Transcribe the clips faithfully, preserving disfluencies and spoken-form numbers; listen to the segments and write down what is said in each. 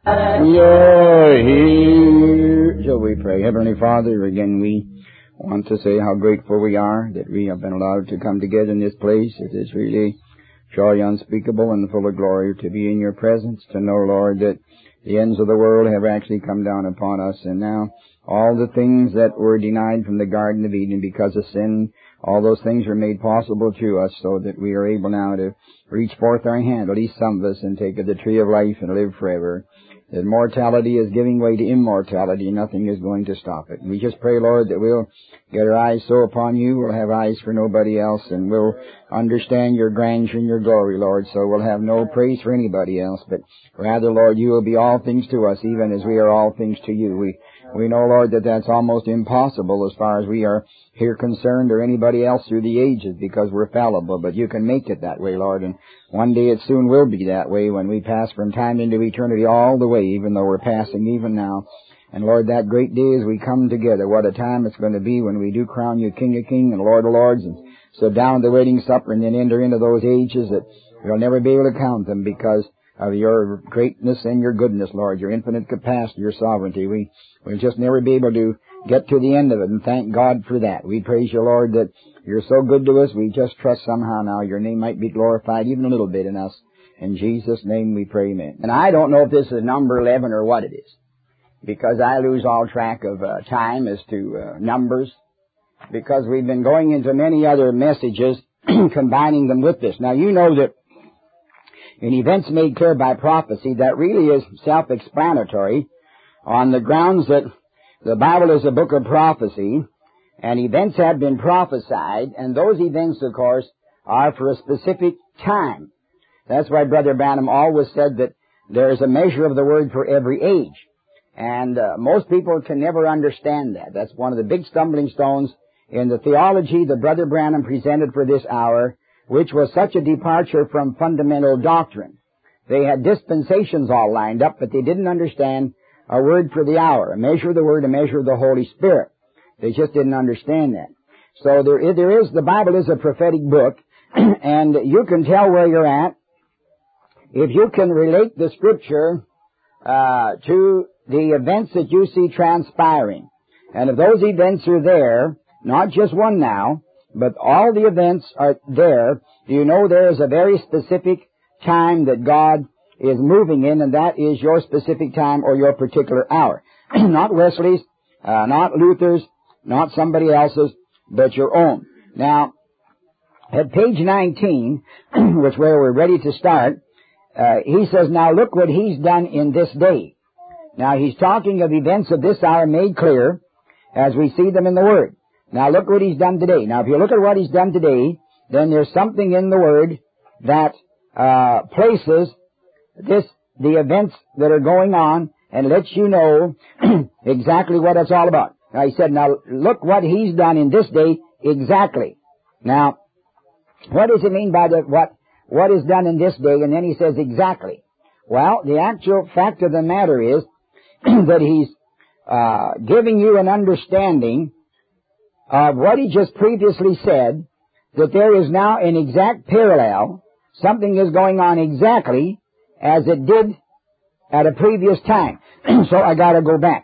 We are here. Shall we pray? Heavenly Father, again we want to say how grateful we are that we have been allowed to come together in this place. It is really joy unspeakable and full of glory to be in your presence, to know, Lord, that the ends of the world have actually come down upon us, and now all the things that were denied from the Garden of Eden because of sin, all those things are made possible to us so that we are able now to reach forth our hand, at least some of us, and take of the tree of life and live forever. That mortality is giving way to immortality, and nothing is going to stop it. We just pray, Lord, that we'll get our eyes so upon you, we'll have eyes for nobody else, and we'll understand your grandeur and your glory, Lord, so we'll have no praise for anybody else, but rather, Lord, you will be all things to us, even as we are all things to you. We we know, Lord, that that's almost impossible as far as we are here concerned, or anybody else through the ages, because we're fallible, but you can make it that way, Lord, and one day it soon will be that way when we pass from time into eternity all the way, even though we're passing even now. And Lord, that great day as we come together, what a time it's going to be when we do crown you King of Kings and Lord of Lords, and sit down at the wedding supper and then enter into those ages that we'll never be able to count them because of your greatness and your goodness, Lord, your infinite capacity, your sovereignty. We, we'll just never be able to get to the end of it, and thank God for that. We praise you, Lord, that you're so good to us. We just trust somehow now your name might be glorified even a little bit in us. In Jesus' name we pray, amen. And I don't know if this is number eleven or what it is, because I lose all track of uh, time as to uh, numbers, because we've been going into many other messages, combining them with this. Now, you know that in events made clear by prophecy, that really is self-explanatory on the grounds that the Bible is a book of prophecy, and events have been prophesied, and those events, of course, are for a specific time. That's why Brother Branham always said that there is a measure of the word for every age. And uh, most people can never understand that. That's one of the big stumbling stones in the theology that Brother Branham presented for this hour, which was such a departure from fundamental doctrine. They had dispensations all lined up, but they didn't understand a word for the hour, a measure of the word, a measure of the Holy Spirit. They just didn't understand that. So there is, there is the Bible is a prophetic book, and you can tell where you're at if you can relate the Scripture uh, to the events that you see transpiring. And if those events are there, not just one now, but all the events are there, you know there is a very specific time that God is moving in, and that is your specific time or your particular hour. Not Wesley's, uh, not Luther's, not somebody else's, but your own. Now, at page nineteen, which where we're ready to start, uh, he says, now look what he's done in this day. Now, he's talking of events of this hour made clear as we see them in the Word. Now, look what he's done today. Now, if you look at what he's done today, then there's something in the Word that uh places this, the events that are going on, and lets you know exactly what it's all about. Now, he said, now, look what he's done in this day exactly. Now, what does it mean by the, what, what is done in this day? And then he says exactly. Well, the actual fact of the matter is that he's uh giving you an understanding of what he just previously said, that there is now an exact parallel. Something is going on exactly as it did at a previous time. So I got to go back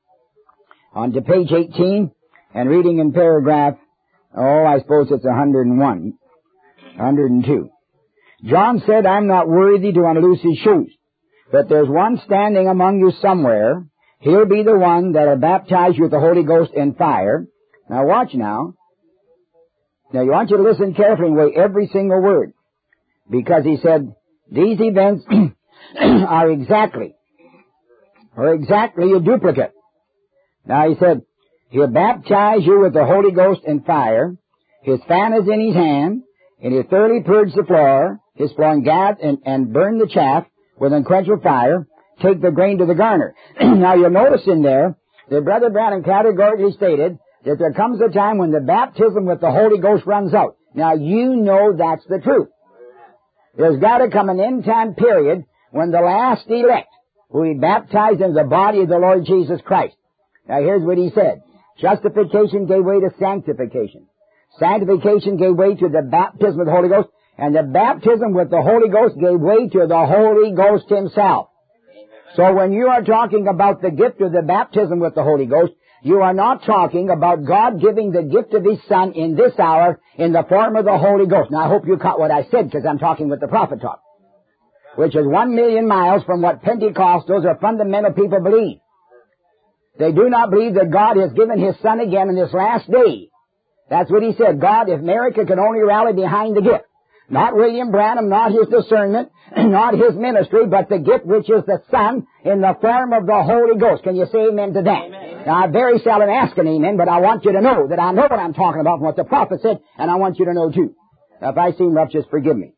on to page eighteen and reading in paragraph, oh, I suppose it's one hundred and one, one hundred and two. John said, I'm not worthy to unloose his shoes, but there's one standing among you somewhere. He'll be the one that'll baptize you with the Holy Ghost and fire. Now watch now. Now you want you to listen carefully and weigh every single word, because he said these events are exactly, or exactly a duplicate. Now he said, he'll baptize you with the Holy Ghost and fire. His fan is in his hand, and he'll thoroughly purge the floor, his floor, and, gather, and, and burn the chaff with unquenchable fire, take the grain to the garner. Now you'll notice in there that Brother Branham categorically stated that there comes a time when the baptism with the Holy Ghost runs out. Now you know that's the truth. There's got to come an end time period when the last elect will be baptized in the body of the Lord Jesus Christ. Now here's what he said. Justification gave way to sanctification. Sanctification gave way to the baptism with the Holy Ghost, and the baptism with the Holy Ghost gave way to the Holy Ghost himself. So when you are talking about the gift of the baptism with the Holy Ghost, you are not talking about God giving the gift of His Son in this hour in the form of the Holy Ghost. Now I hope you caught what I said, because I'm talking with the prophet talk, which is one million miles from what Pentecostals or fundamental people believe. They do not believe that God has given His Son again in this last day. That's what He said. God, if America could only rally behind the gift. Not William Branham, not his discernment, not his ministry, but the gift which is the Son in the form of the Holy Ghost. Can you say amen to that? Amen. Now, I very seldom ask an amen, but I want you to know that I know what I'm talking about from what the prophet said, and I want you to know too. Now, if I seem rough, just forgive me.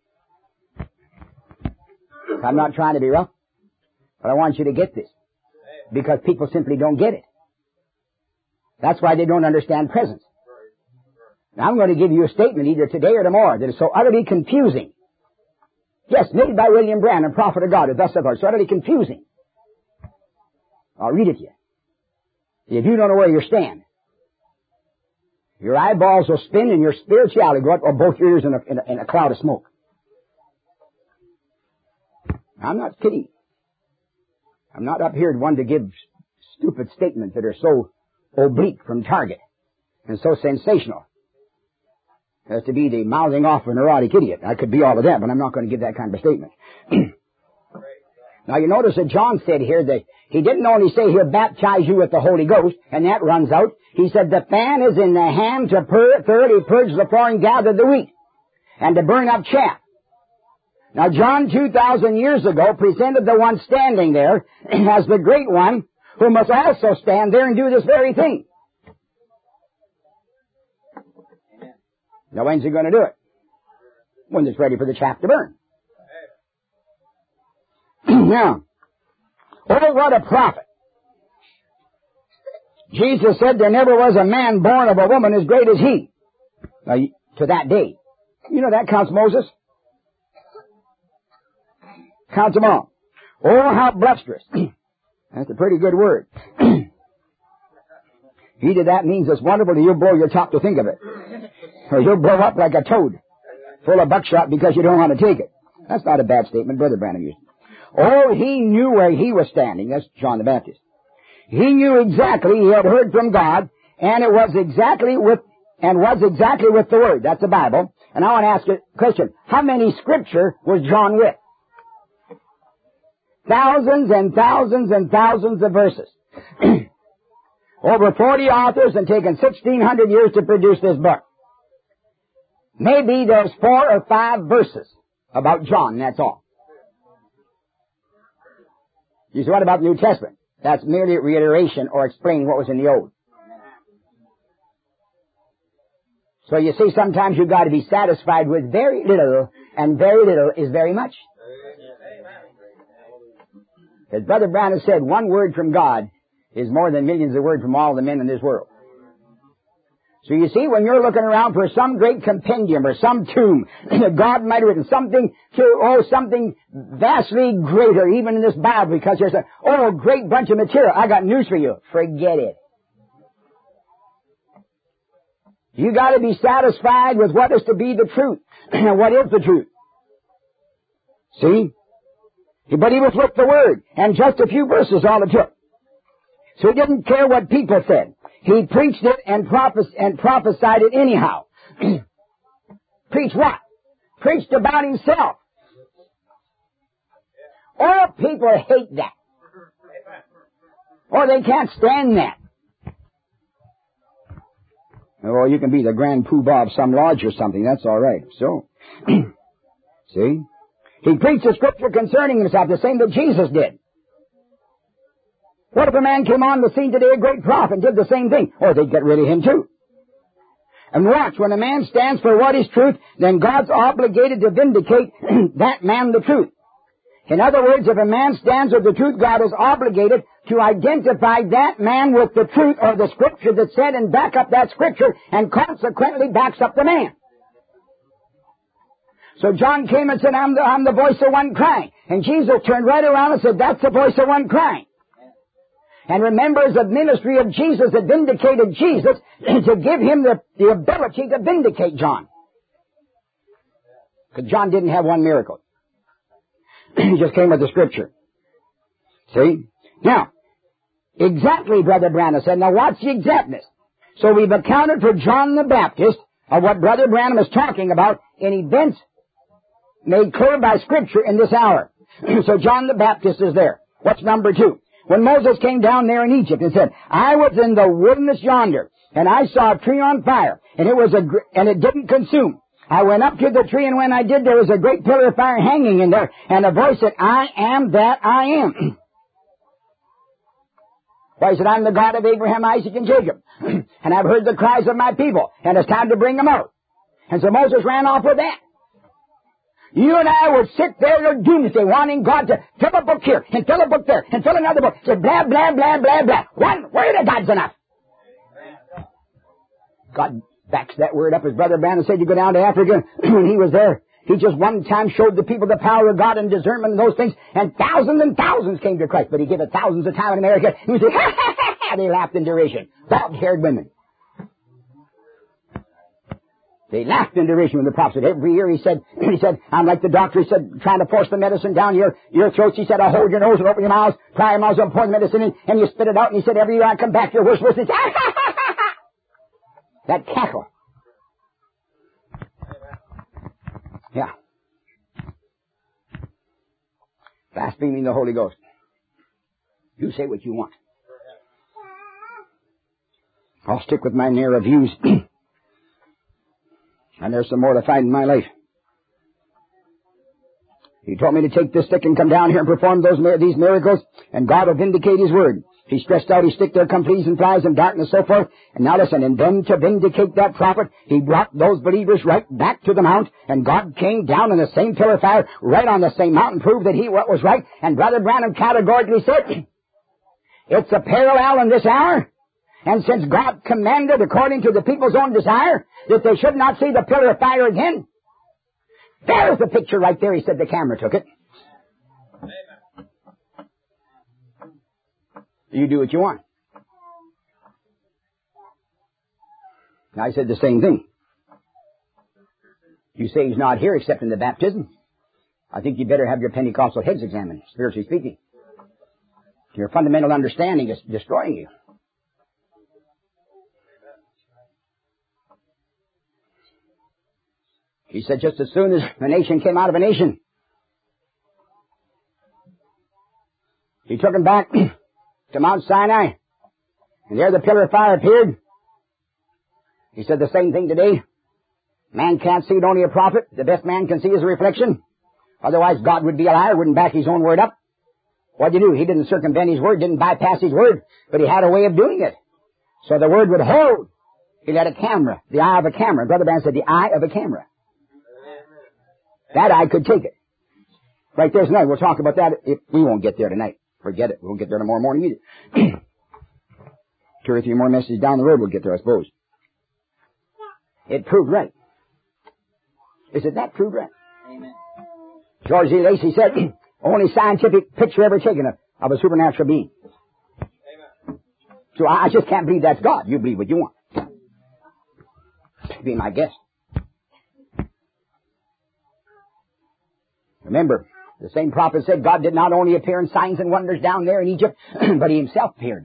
I'm not trying to be rough, but I want you to get this, because people simply don't get it. That's why they don't understand presence. Now, I'm going to give you a statement either today or tomorrow that is so utterly confusing. Yes, made by William Branham, prophet of God, and thus saith the Lord. So utterly confusing. I'll read it to you. If you don't know where you stand, your eyeballs will spin and your spirituality go up, or both your ears in a, in, a, in a cloud of smoke. I'm not kidding. I'm not up here one to give stupid statements that are so oblique from target and so sensational as to be the mouthing off of a neurotic idiot. I could be all of that, but I'm not going to give that kind of a statement. Now you notice that John said here that he didn't only say he'll baptize you with the Holy Ghost, and that runs out. He said the fan is in the hand to pur- thoroughly purge the floor and gather the wheat, and to burn up chaff. Now John two thousand years ago presented the one standing there as the great one who must also stand there and do this very thing. Now when's he going to do it? When it's ready for the chaff to burn. Now, oh, what a prophet. Jesus said there never was a man born of a woman as great as he. Now, to that day. You know that counts Moses? Counts them all. Oh, how blusterous. That's a pretty good word. Either that means it's wonderful or you'll blow your top to think of it. Or you'll blow up like a toad full of buckshot because you don't want to take it. That's not a bad statement. Brother Branham used it. Oh, he knew where he was standing. That's John the Baptist. He knew exactly, he had heard from God, and it was exactly with, and was exactly with the Word. That's the Bible. And I want to ask you a question. How many scripture was John with? Thousands and thousands and thousands of verses. Over forty authors and taken sixteen hundred years to produce this book. Maybe there's four or five verses about John, that's all. You say, what about the New Testament? That's merely reiteration or explaining what was in the Old. So you see, sometimes you've got to be satisfied with very little, and very little is very much. As Brother Branham said, one word from God is more than millions of words from all the men in this world. So you see, when you're looking around for some great compendium or some tomb that God might have written, something to, oh, something vastly greater, even in this Bible, because there's a, oh, great bunch of material. I got news for you. Forget it. You got to be satisfied with what is to be the truth. What is the truth? See? But he was with the Word, and just a few verses all it took. So he didn't care what people said. He preached it and, prophes- and prophesied it anyhow. Preached what? Preached about himself. All people hate that. Or they can't stand that. Well, you can be the grand poobah of some lodge or something. That's all right. So, see? He preached the scripture concerning himself, the same that Jesus did. What if a man came on the scene today, a great prophet, and did the same thing? Or they'd get rid of him too. And watch, when a man stands for what is truth, then God's obligated to vindicate that man the truth. In other words, if a man stands with the truth, God is obligated to identify that man with the truth or the scripture that said and back up that scripture, and consequently backs up the man. So John came and said, I'm the, I'm the voice of one crying. And Jesus turned right around and said, that's the voice of one crying. And remembers the ministry of Jesus that vindicated Jesus to give him the, the ability to vindicate John. Because John didn't have one miracle. He just came with the scripture. See? Now, exactly, Brother Branham said. Now, what's the exactness? So we've accounted for John the Baptist of what Brother Branham is talking about in events made clear by Scripture in this hour. So John the Baptist is there. What's number two? When Moses came down there in Egypt and said, I was in the wilderness yonder, and I saw a tree on fire, and it was a gr- and it didn't consume. I went up to the tree, and when I did, there was a great pillar of fire hanging in there, and a voice said, I am that I am. Why, he said, I'm the God of Abraham, Isaac, and Jacob, and I've heard the cries of my people, and it's time to bring them out. And so Moses ran off with that. You and I would sit there in doomsday wanting God to fill a book here, and fill a book there, and fill another book. Say blah, blah, blah, blah, blah. One word of God's enough. God backs that word up. His Brother Branham said you go down to Africa when he was there. He just one time showed the people the power of God and discernment and those things, and thousands and thousands came to Christ. But he gave it thousands of times in America. And he said, ha, ha, ha, ha. They laughed in derision. Dog-haired women. They laughed in derision when the prophet said, every year he said, he said, I'm like the doctor, he said, trying to force the medicine down your, your throats. He said, I'll hold your nose and open your mouth, pry your mouth and pour the medicine in, and you spit it out. And he said, every year I come back, you're worse, worse. He said, ah, ha, ha, ha, ha. That cackle. Yeah. Blaspheming the Holy Ghost. You say what you want. I'll stick with my narrow views. And there's some more to find in my life. He told me to take this stick and come down here and perform those these miracles, and God will vindicate His word. He stretched out His stick there, come fleas and flies and darkness, so forth. And now listen, and then to vindicate that prophet, He brought those believers right back to the mount, and God came down in the same pillar of fire, right on the same mountain, proved that He what was right. And Brother Branham categorically said, it's a parallel in this hour. And since God commanded, according to the people's own desire, that they should not see the pillar of fire again, there's the picture right there. He said the camera took it. Amen. You do what you want. Now, I said the same thing. You say He's not here except in the baptism. I think you better have your Pentecostal heads examined, spiritually speaking. Your fundamental understanding is destroying you. He said just as soon as a nation came out of a nation, He took them back to Mount Sinai, and there the pillar of fire appeared. He said the same thing today. Man can't see it, only a prophet. The best man can see is a reflection. Otherwise God would be a liar, wouldn't back His own word up. What did He do? He didn't circumvent His word, didn't bypass His word, but He had a way of doing it. So the word would hold. He had a camera, the eye of a camera. Brother Branham said the eye of a camera. That I could take it. Right there's another. We'll talk about that. If we won't get there tonight. Forget it. We'll get there tomorrow morning either. Two or three more messages down the road we'll get there, I suppose. It proved right. Is it that proved right? Amen. George Z. Lacey said, only scientific picture ever taken of, of a supernatural being. Amen. So I, I just can't believe that's God. You believe what you want. Be my guess. Remember, the same prophet said God did not only appear in signs and wonders down there in Egypt, but He Himself appeared.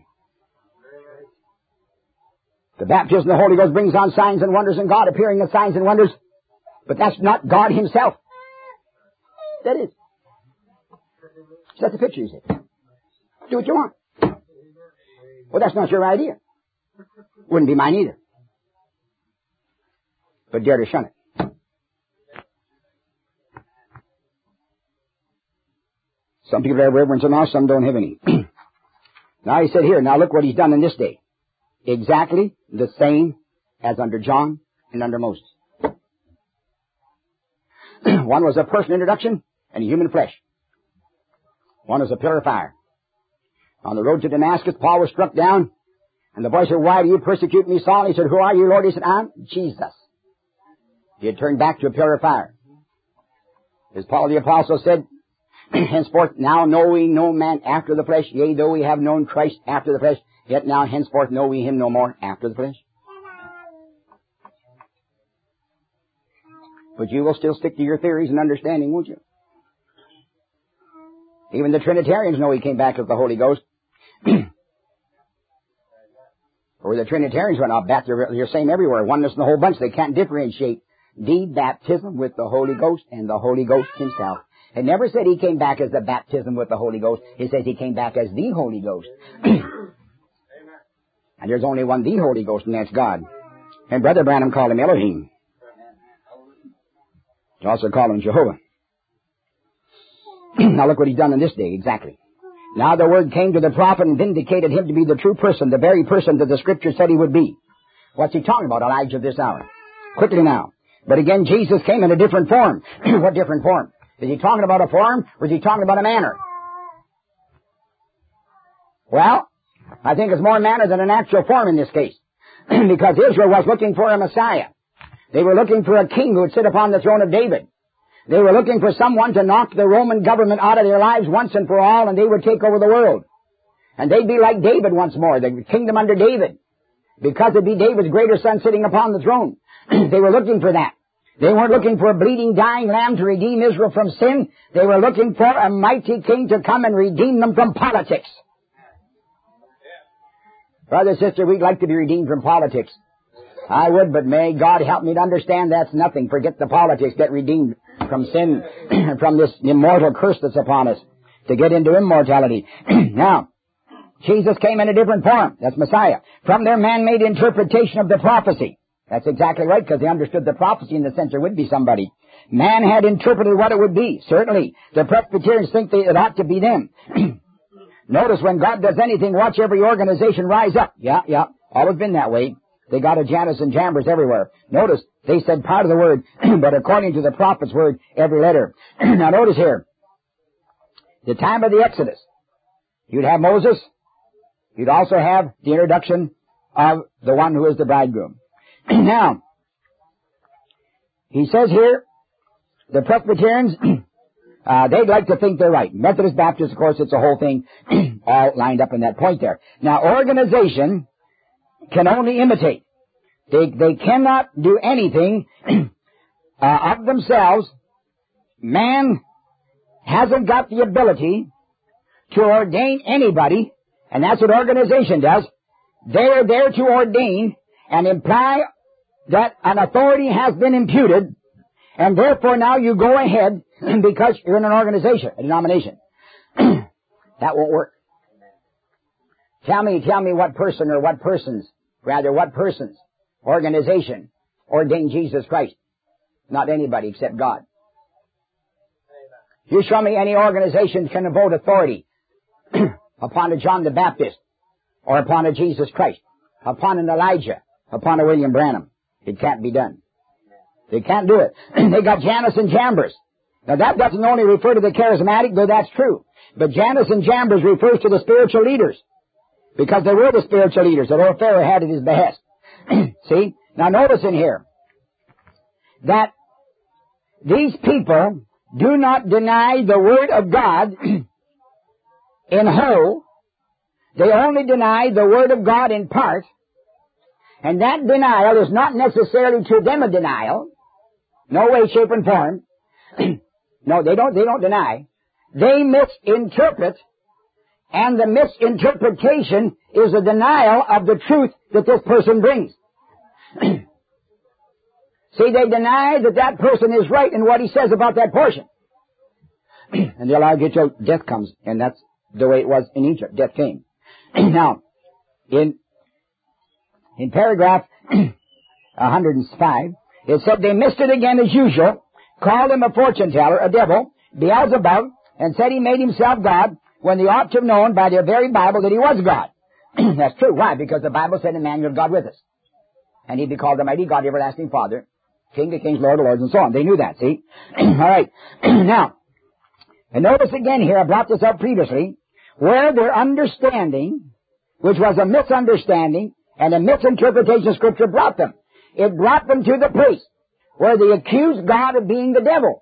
The baptism of the Holy Ghost brings on signs and wonders, and God appearing in signs and wonders. But that's not God Himself. That is. That's the picture, He said. Do what you want. Well, that's not your idea. Wouldn't be mine either. But dare to shun it. Some people have reverence and now some don't have any. Now He said here, now look what He's done in this day. Exactly the same as under John and under Moses. One was a personal introduction and a human flesh. One was a pillar of fire. On the road to Damascus, Paul was struck down, and the boy said, why do you persecute me, Saul? He said, who are you, Lord? He said, I'm Jesus. He had turned back to a pillar of fire. As Paul the Apostle said, henceforth now know we no man after the flesh, yea, though we have known Christ after the flesh, yet now henceforth know we Him no more after the flesh. But you will still stick to your theories and understanding, won't you? Even the Trinitarians know he came back as the Holy Ghost. Or the Trinitarians went up back, they're, they're same everywhere, oneness in the whole bunch. They can't differentiate the baptism with the Holy Ghost and the Holy Ghost himself. It never said he came back as the baptism with the Holy Ghost. It says he came back as the Holy Ghost. And there's only one the Holy Ghost, and that's God. And Brother Branham called him Elohim. He also called him Jehovah. Now look what he's done in this day, exactly. Now the word came to the prophet and vindicated him to be the true person, the very person that the Scripture said he would be. What's he talking about, Elijah, this hour? Quickly now. But again, Jesus came in a different form. What different form? Is he talking about a form, or is he talking about a manner? Well, I think it's more manner than an actual form in this case. Because Israel was looking for a Messiah. They were looking for a king who would sit upon the throne of David. They were looking for someone to knock the Roman government out of their lives once and for all, and they would take over the world. And they'd be like David once more, the kingdom under David. Because it'd be David's greater son sitting upon the throne. They were looking for that. They weren't looking for a bleeding, dying lamb to redeem Israel from sin. They were looking for a mighty king to come and redeem them from politics. Brother, sister, we'd like to be redeemed from politics. I would, but may God help me to understand that's nothing. Forget the politics. Get redeemed from sin, from this immortal curse that's upon us, to get into immortality. Now, Jesus came in a different form. That's Messiah. From their man-made interpretation of the prophecy. That's exactly right, because they understood the prophecy in the sense there would be somebody. Man had interpreted what it would be. Certainly, the Presbyterians think they, it ought to be them. Notice when God does anything, watch every organization rise up. Yeah, yeah, always been that way. They got a Janus and Jambres everywhere. Notice, they said part of the word, but according to the prophet's word, every letter. Now notice here, the time of the Exodus, you'd have Moses, you'd also have the introduction of the one who is the bridegroom. Now, he says here, the Presbyterians, uh, they'd like to think they're right. Methodist Baptists, of course, it's a whole thing all lined up in that point there. Now, organization can only imitate. They, they cannot do anything uh, of themselves. Man hasn't got the ability to ordain anybody, and that's what organization does. They're there to ordain and imply that an authority has been imputed, and therefore now you go ahead because you're in an organization, a denomination. That won't work. Tell me, tell me what person or what persons, rather what persons, organization, ordained Jesus Christ. Not anybody except God. You show me any organization can devote authority upon a John the Baptist, or upon a Jesus Christ, upon an Elijah, upon a William Branham. It can't be done. They can't do it. They got Janus and Jambres. Now that doesn't only refer to the charismatic, though that's true. But Janus and Jambres refers to the spiritual leaders. Because they were the spiritual leaders that old Pharaoh had at his behest. See? Now notice in here that these people do not deny the Word of God in whole. They only deny the Word of God in part. And that denial is not necessarily to them a denial. No way, shape, and form. No, they don't, they don't deny. They misinterpret, and the misinterpretation is a denial of the truth that this person brings. See, they deny that that person is right in what he says about that portion. And they'll argue till death comes, and that's the way it was in Egypt. Death came. Now, in In paragraph one hundred five, it said they missed it again as usual, called him a fortune teller, a devil, Beelzebub, and said he made himself God, when they ought to have known by their very Bible that he was God. That's true. Why? Because the Bible said, Emmanuel, God with us. And he'd be called the mighty God, the everlasting Father, King of kings, Lord of lords, and so on. They knew that, see? All right. Now, and notice again here, I brought this up previously, where their understanding, which was a misunderstanding, and a misinterpretation of Scripture brought them. It brought them to the place where they accused God of being the devil.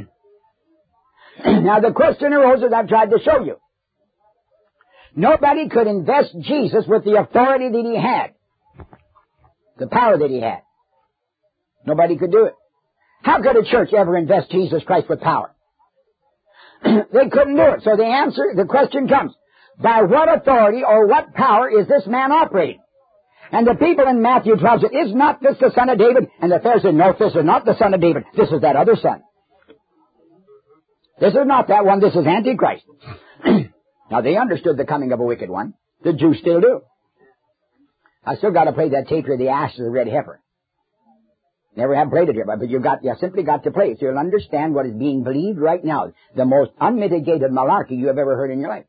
Now the question arose, as I've tried to show you. Nobody could invest Jesus with the authority that he had, the power that he had. Nobody could do it. How could a church ever invest Jesus Christ with power? They couldn't do it. So the answer, the question comes, by what authority or what power is this man operating? And the people in Matthew twelve said, is not this the son of David? And the Pharisees said, no, this is not the son of David. This is that other son. This is not that one. This is Antichrist. Now, they understood the coming of a wicked one. The Jews still do. I still got to play that tape here, the ashes of the red heifer. Never have played it here, but you've got, you simply got to play it so you'll understand what is being believed right now. The most unmitigated malarkey you have ever heard in your life.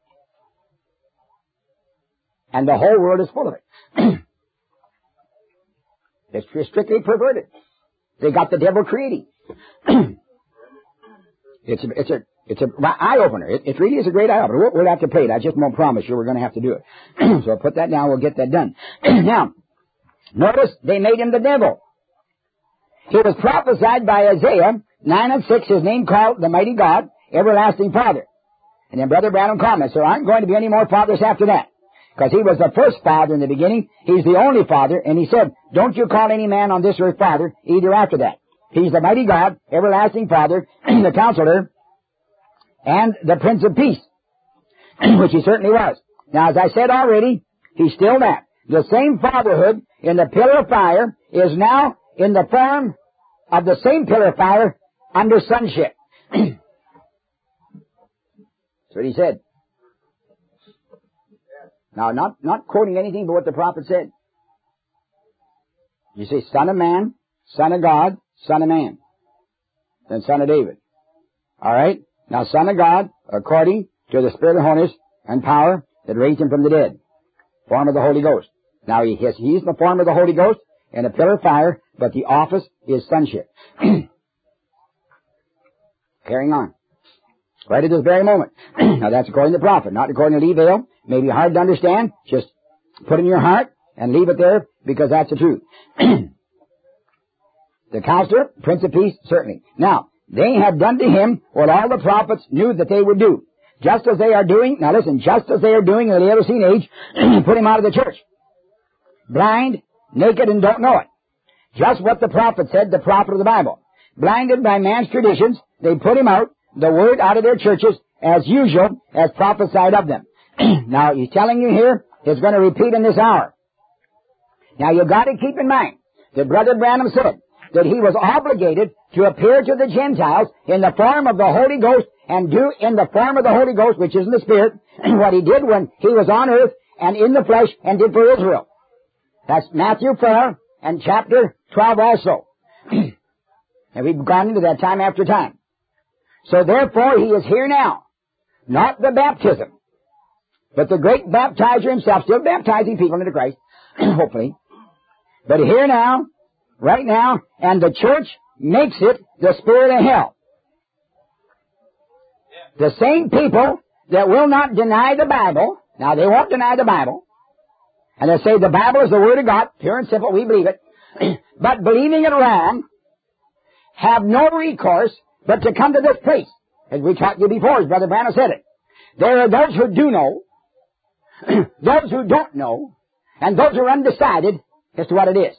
And the whole world is full of it. It's strictly perverted. They got the devil creating. it's a, it's a, it's a eye-opener. It, it really is a great eye-opener. We'll, we'll have to play it. I just won't promise you we're going to have to do it. So I'll put that down. We'll get that done. Now, notice they made him the devil. He was prophesied by Isaiah nine and six, his name called the Mighty God, Everlasting Father. And then Brother Branham comments, there aren't going to be any more fathers after that. Because he was the first father in the beginning. He's the only father. And he said, don't you call any man on this earth father either after that. He's the Mighty God, Everlasting Father, the Counselor, and the Prince of Peace, which he certainly was. Now, as I said already, he's still that. The same fatherhood in the pillar of fire is now in the form of the same pillar of fire under sonship. That's what he said. Now, not, not quoting anything but what the prophet said. You see, Son of Man, Son of God, Son of Man. Then Son of David. All right? Now, Son of God, according to the Spirit of holiness and power that raised him from the dead. Form of the Holy Ghost. Now, he has, he's the form of the Holy Ghost and a pillar of fire, but the office is sonship. Carrying on. Right at this very moment. Now, that's according to the prophet, not according to Lee Vale. Maybe hard to understand. Just put it in your heart and leave it there because that's the truth. The Counselor, Prince of Peace, certainly. Now, they had done to him what all the prophets knew that they would do. Just as they are doing, now listen, just as they are doing in the Laodicean age, put him out of the church. Blind, naked, and don't know it. Just what the prophet said, the prophet of the Bible. Blinded by man's traditions, they put him out, the word out of their churches, as usual, as prophesied of them. Now, he's telling you here, he's going to repeat in this hour. Now, you've got to keep in mind that Brother Branham said that he was obligated to appear to the Gentiles in the form of the Holy Ghost and do in the form of the Holy Ghost, which is in the Spirit, what he did when he was on earth and in the flesh and did for Israel. That's Matthew four and chapter twelve also. And we've gone into that time after time. So therefore, he is here now. Not the baptism, but the great baptizer himself, still baptizing people into Christ, hopefully. But here now, right now, and the church makes it the spirit of hell. The same people that will not deny the Bible, now they won't deny the Bible, and they say the Bible is the Word of God, pure and simple, we believe it, but believing it wrong, have no recourse but to come to this place. As we taught you before, as Brother Branham said it. There are those who do know, those who don't know, and those who are undecided as to what it is.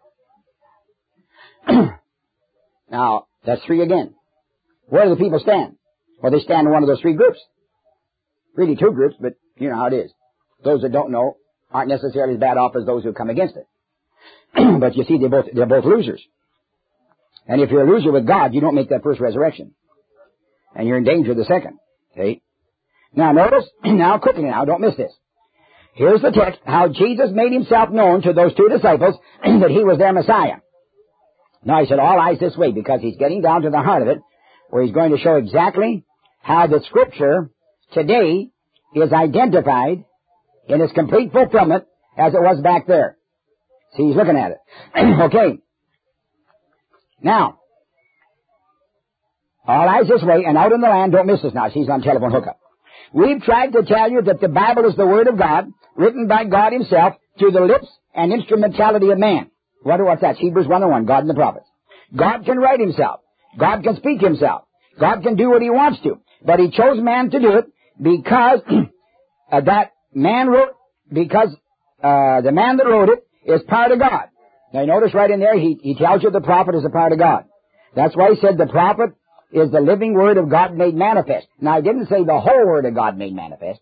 Now, that's three again. Where do the people stand? Well, they stand in one of those three groups. Really two groups, but you know how it is. Those that don't know aren't necessarily as bad off as those who come against it. But you see, they're both, they're both losers. And if you're a loser with God, you don't make that first resurrection. And you're in danger of the second. See? Now notice, now quickly now, don't miss this. Here's the text, how Jesus made himself known to those two disciples that he was their Messiah. Now he said all eyes this way because he's getting down to the heart of it, where he's going to show exactly how the Scripture today is identified in its complete fulfillment as it was back there. See, he's looking at it. Okay. Now, all eyes this way, and out in the land, don't miss this now. She's on telephone hookup. We've tried to tell you that the Bible is the Word of God, written by God himself, through the lips and instrumentality of man. What, what's that? Hebrews one oh one, God and the prophets. God can write himself. God can speak himself. God can do what he wants to. But he chose man to do it because uh, that man wrote, because uh, the man that wrote it is part of God. Now, you notice right in there, he, he tells you the prophet is a part of God. That's why he said the prophet is the living Word of God made manifest. Now, I didn't say the whole Word of God made manifest.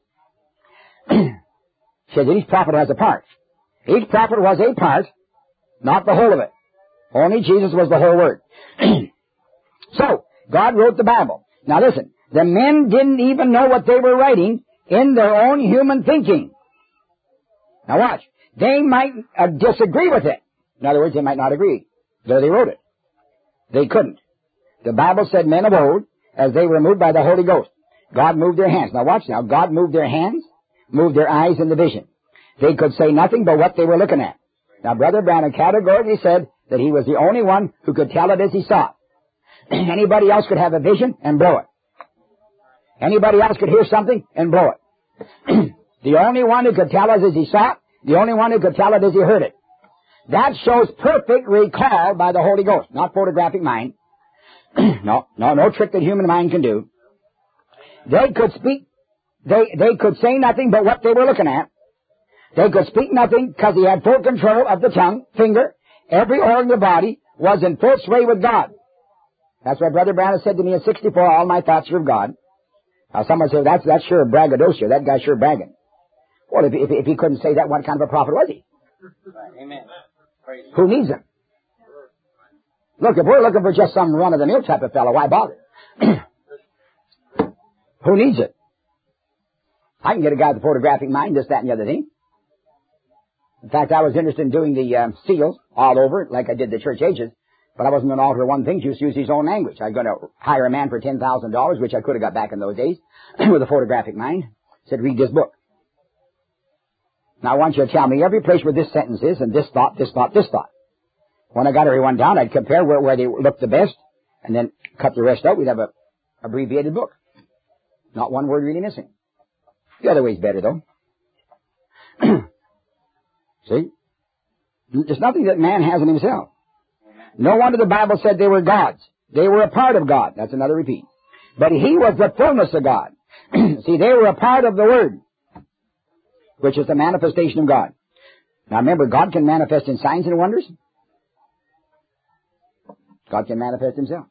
Said that each prophet has a part. Each prophet was a part, not the whole of it. Only Jesus was the whole Word. So, God wrote the Bible. Now listen, the men didn't even know what they were writing in their own human thinking. Now watch. They might uh, disagree with it. In other words, they might not agree, though they wrote it. They couldn't. The Bible said men of old, as they were moved by the Holy Ghost, God moved their hands. Now watch now. God moved their hands, moved their eyes in the vision. They could say nothing but what they were looking at. Now Brother Branham categorically said that he was the only one who could tell it as he saw it. Anybody else could have a vision and blow it. Anybody else could hear something and blow it. The only one who could tell us as he saw it, the only one who could tell it as he heard it. That shows perfect recall by the Holy Ghost, not photographic mind. no, no, no trick that human mind can do. They could speak, they, they could say nothing but what they were looking at. They could speak nothing because he had full control of the tongue, finger, every organ of the body was in full sway with God. That's why Brother Branham said to me in sixty-four, all my thoughts are of God. Now someone said, that's, that's sure braggadocio. That guy's sure bragging. Well, if, if, if he couldn't say that, what kind of a prophet was he? Amen. Who needs him? Look, if we're looking for just some run-of-the-mill type of fellow, why bother? Who needs it? I can get a guy with a photographic mind, this, that, and the other thing. In fact, I was interested in doing the um, seals all over, like I did the church ages. But I wasn't going to alter one thing, just use his own language. I was going to hire a man for ten thousand dollars, which I could have got back in those days, with a photographic mind. Said, read this book. Now I want you to tell me every place where this sentence is, and this thought, this thought, this thought. When I got everyone down, I'd compare where, where they looked the best, and then cut the rest out. We'd have a abbreviated book. Not one word really missing. The other way's better, though. See? There's nothing that man has in himself. No wonder the Bible said they were gods. They were a part of God. That's another repeat. But he was the fullness of God. See, they were a part of the Word, which is the manifestation of God. Now remember, God can manifest in signs and wonders. God can manifest himself.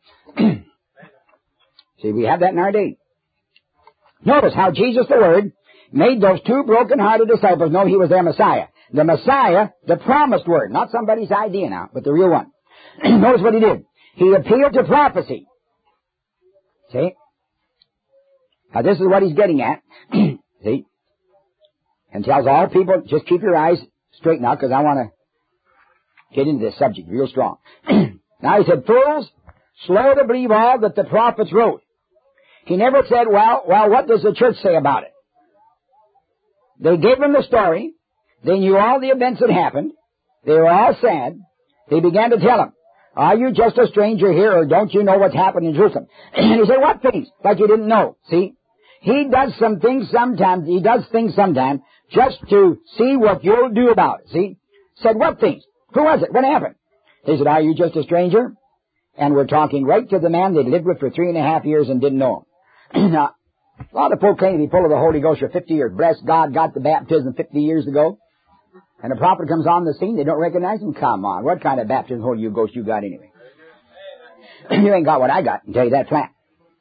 See, we have that in our day. Notice how Jesus the Word made those two broken-hearted disciples know he was their Messiah. The Messiah, the promised Word, not somebody's idea now, but the real one. Notice what he did. He appealed to prophecy. See? Now this is what he's getting at. See? And tells all people, just keep your eyes straight now, because I want to get into this subject real strong. Now he said, fools, slow to believe all that the prophets wrote. He never said, well, well, what does the church say about it? They gave him the story. They knew all the events that happened. They were all sad. They began to tell him, are you just a stranger here, or don't you know what's happened in Jerusalem? And he said, what things? Like you didn't know. See? He does some things sometimes, he does things sometimes, just to see what you'll do about it. See? Said, what things? Who was it? What happened? They said, are you just a stranger? And we're talking right to the man they'd lived with for three and a half years and didn't know him. Now, a lot of folk claim to be full of the Holy Ghost for fifty years. Bless God, got the baptism fifty years ago. And a prophet comes on the scene, they don't recognize him? Come on, what kind of baptism Holy Ghost you got anyway? You ain't got what I got, I can tell you that flat.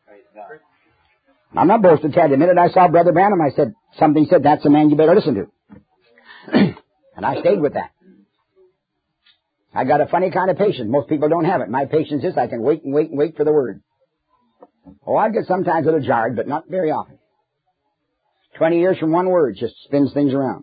I'm not boasting, Ted. The minute I saw Brother Branham, I said, something said, that's the man you better listen to. And I stayed with that. I got a funny kind of patience. Most people don't have it. My patience is I can wait and wait and wait for the word. Oh, I get sometimes a little jarred, but not very often. Twenty years from one word just spins things around.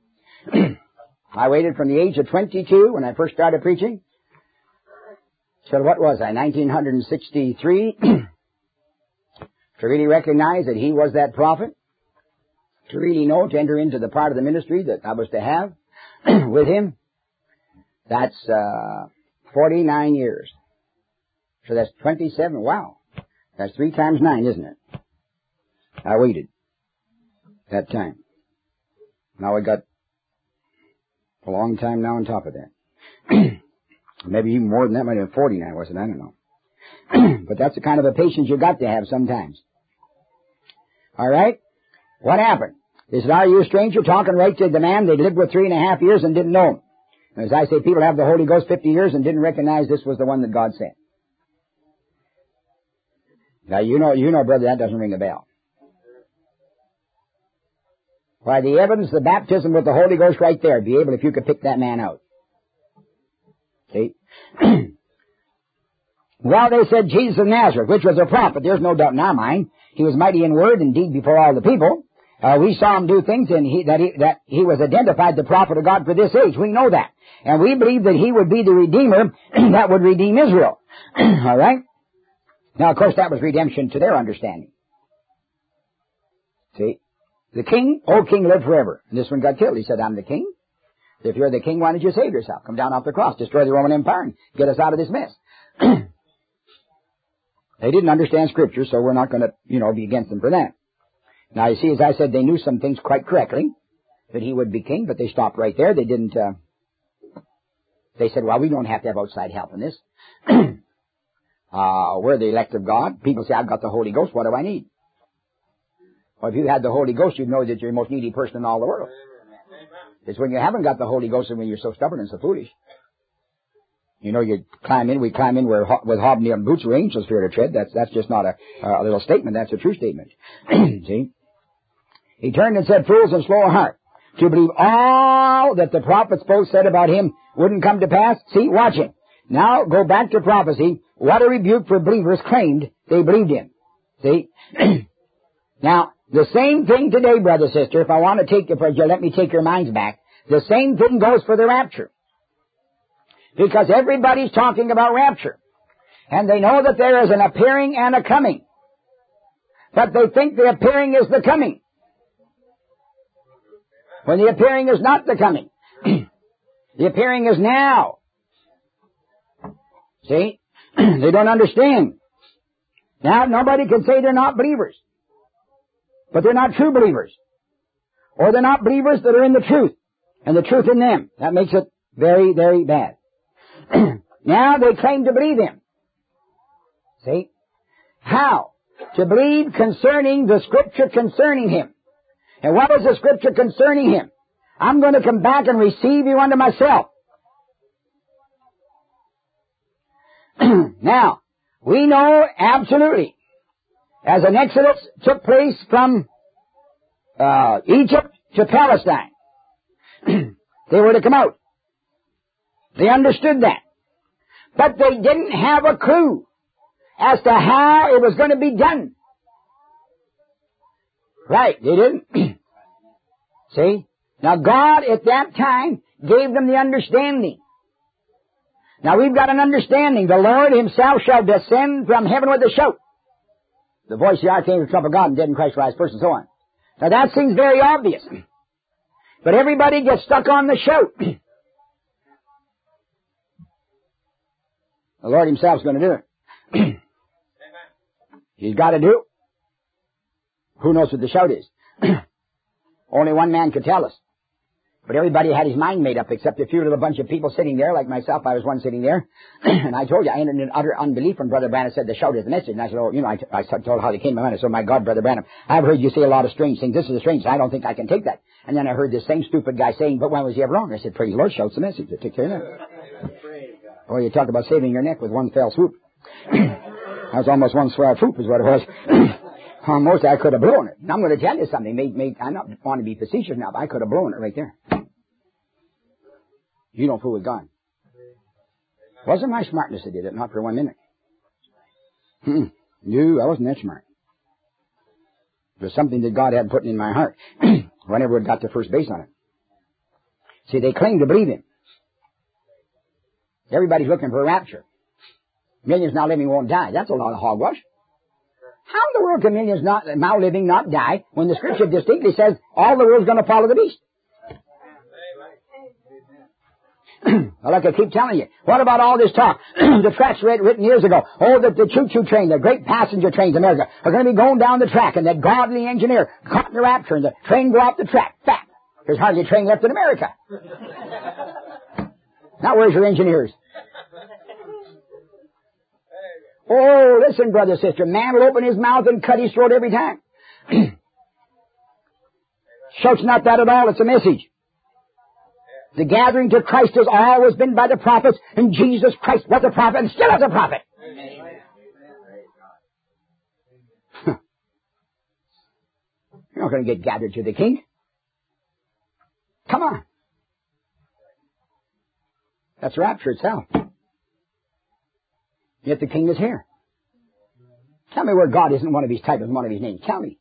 I waited from the age of twenty-two when I first started preaching. So what was I, nineteen sixty-three? To really recognize that he was that prophet. To really know, to enter into the part of the ministry that I was to have with him. That's uh forty-nine years. So that's twenty-seven. Wow. That's three times nine, isn't it? I waited that time. Now I got a long time now on top of that. Maybe even more than that. Might have been forty-nine, wasn't it? I don't know. But that's the kind of a patience you got to have sometimes. All right? What happened? They said, are you a stranger? Talking right to the man they lived with three and a half years and didn't know him. And as I say, people have the Holy Ghost fifty years and didn't recognize this was the one that God sent. Now, you know, you know, brother, that doesn't ring a bell. Why, the evidence, the baptism with the Holy Ghost right there, be able if you could pick that man out. See? Well, they said Jesus of Nazareth, which was a prophet. There's no doubt in our mind. He was mighty in word and deed before all the people. Uh, we saw him do things, and he, that, he, that he was identified the prophet of God for this age. We know that. And we believe that he would be the Redeemer that would redeem Israel. All right? Now, of course, that was redemption to their understanding. See? The king, old king lived forever. And this one got killed. He said, I'm the king. If you're the king, why don't you save yourself? Come down off the cross, destroy the Roman Empire, and get us out of this mess. They didn't understand Scripture, so we're not going to, you know, be against them for that. Now, you see, as I said, they knew some things quite correctly, that he would be king, but they stopped right there. They didn't, uh, they said, well, we don't have to have outside help in this. uh, we're the elect of God. People say, I've got the Holy Ghost, what do I need? Well, if you had the Holy Ghost, you'd know that you're the most needy person in all the world. It's when you haven't got the Holy Ghost and when you're so stubborn and so foolish. You know, you climb in, we climb in where, with hobnail boots or angels fear to tread. That's, that's just not a, a little statement. That's a true statement. See? He turned and said, fools and slow of heart, to believe all that the prophets both said about him wouldn't come to pass. See, watch it. Now, go back to prophecy. What a rebuke for believers claimed they believed in. See? Now, the same thing today, brother, sister, if I want to take you, let me take your minds back. The same thing goes for the rapture. Because everybody's talking about rapture. And they know that there is an appearing and a coming. But they think the appearing is the coming. When the appearing is not the coming. The appearing is now. See? They don't understand. Now, nobody can say they're not believers. But they're not true believers. Or they're not believers that are in the truth. And the truth in them. That makes it very, very bad. Now they claim to believe him. See? How? To believe concerning the Scripture concerning him. And what is the Scripture concerning him? I'm going to come back and receive you unto myself. Now, we know absolutely, as an exodus took place from uh, Egypt to Palestine, they were to come out. They understood that. But they didn't have a clue as to how it was going to be done. Right, they didn't. See? Now God at that time gave them the understanding. Now we've got an understanding. The Lord himself shall descend from heaven with a shout. The voice of the archangel, the trump of God, and dead in Christ rise first, and so on. Now that seems very obvious. But everybody gets stuck on the shout. The Lord himself's going to do it. He's got to do it. Who knows what the shout is? Only one man could tell us. But everybody had his mind made up except a few little bunch of people sitting there, like myself. I was one sitting there. And I told you, I entered in utter unbelief when Brother Branham said the shout is the message. And I said, oh, you know, I, t- I told how they came to my mind. I said, my God, Brother Branham, I've heard you say a lot of strange things. This is a strange thing. I don't think I can take that. And then I heard this same stupid guy saying, but when was he ever wrong? I said, praise the Lord, shout's the message. It took care of that. Oh, you talk about saving your neck with one fell swoop. That was almost one swell swoop is what it was. Almost I could have blown it. Now I'm going to tell you something. May, may, I don't want to be facetious now, but I could have blown it right there. You don't fool with God. It wasn't my smartness that did it, not for one minute. Mm-mm. No, I wasn't that smart. It was something that God had put in my heart whenever it got to first base on it. See, they claim to believe him. Everybody's looking for a rapture. Millions now living won't die. That's a lot of hogwash. How in the world can millions not, now living not die when the Scripture distinctly says all the world's going to follow the beast? Well, like I keep telling you, what about all this talk? The tracks written years ago. Oh, that the choo-choo train, the great passenger trains in America, are going to be going down the track, and that godly engineer caught in the rapture, and the train go off the track. Fat. There's hardly a train left in America. Now, where's your engineers? Oh, listen, brother, sister, man will open his mouth and cut his throat every time. Shout's not that at all. It's a message. The gathering to Christ has always been by the prophets, and Jesus Christ was a prophet and still is a prophet. You're not going to get gathered to the king. Come on. That's rapture itself. Yet the king is here. Tell me where God isn't one of his titles, one of his names. Tell me.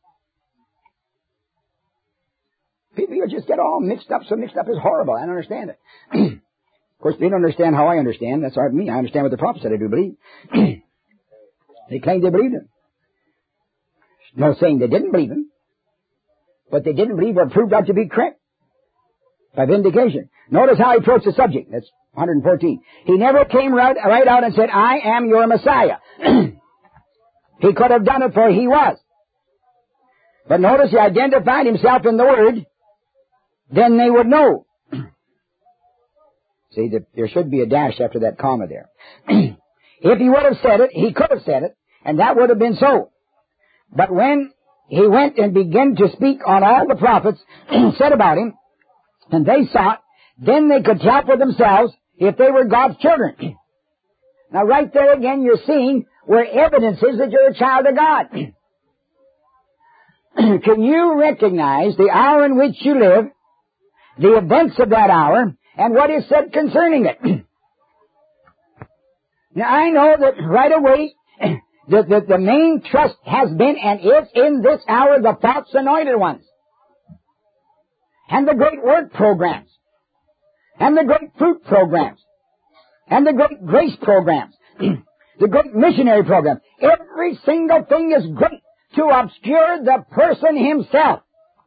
People, you just get all mixed up. So mixed up is horrible. I don't understand it. Of course, they don't understand how I understand. That's hard for me. I understand what the prophet said I do believe. They claimed they believed him. No saying they didn't believe him. But they didn't believe what proved out to be correct. By vindication. Notice how he approached the subject. That's one hundred fourteen. He never came right, right out and said, I am your Messiah. He could have done it, for he was. But notice he identified himself in the Word. Then they would know. See, that there should be a dash after that comma there. If he would have said it, he could have said it, and that would have been so. But when he went and began to speak on all the prophets said about him, and they saw it, then they could tell for themselves if they were God's children. Now right there again you're seeing where evidence is that you're a child of God. Can you recognize the hour in which you live, the events of that hour, and what is said concerning it? Now I know that right away that the, the main trust has been and is in this hour the false anointed ones. And the great work programs. And the great fruit programs. And the great grace programs. The great missionary program. Every single thing is great to obscure the person himself.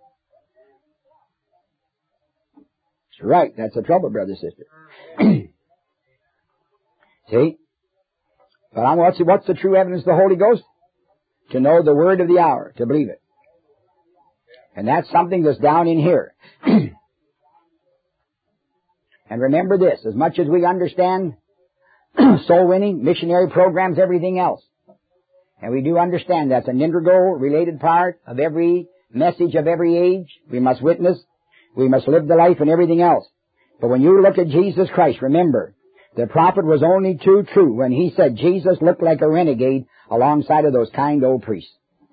That's right. That's the trouble, brother, sister. See? But I'm, what's, what's the true evidence of the Holy Ghost? To know the word of the hour. To believe it. And that's something that's down in here. And remember this, as much as we understand soul winning, missionary programs, everything else, and we do understand that's an integral, related part of every message of every age, we must witness, we must live the life and everything else. But when you look at Jesus Christ, remember, the prophet was only too true when he said Jesus looked like a renegade alongside of those kind old priests.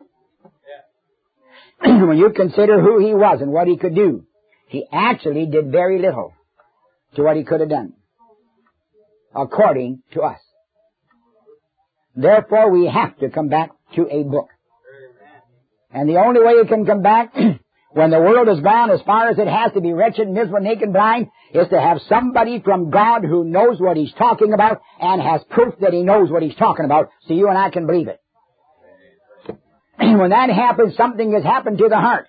When you consider who he was and what he could do, he actually did very little to what he could have done, according to us. Therefore, we have to come back to a book. And the only way it can come back, when the world is gone as far as it has to be wretched, miserable, naked, blind, is to have somebody from God who knows what he's talking about and has proof that he knows what he's talking about, so you and I can believe it. When that happens, something has happened to the heart.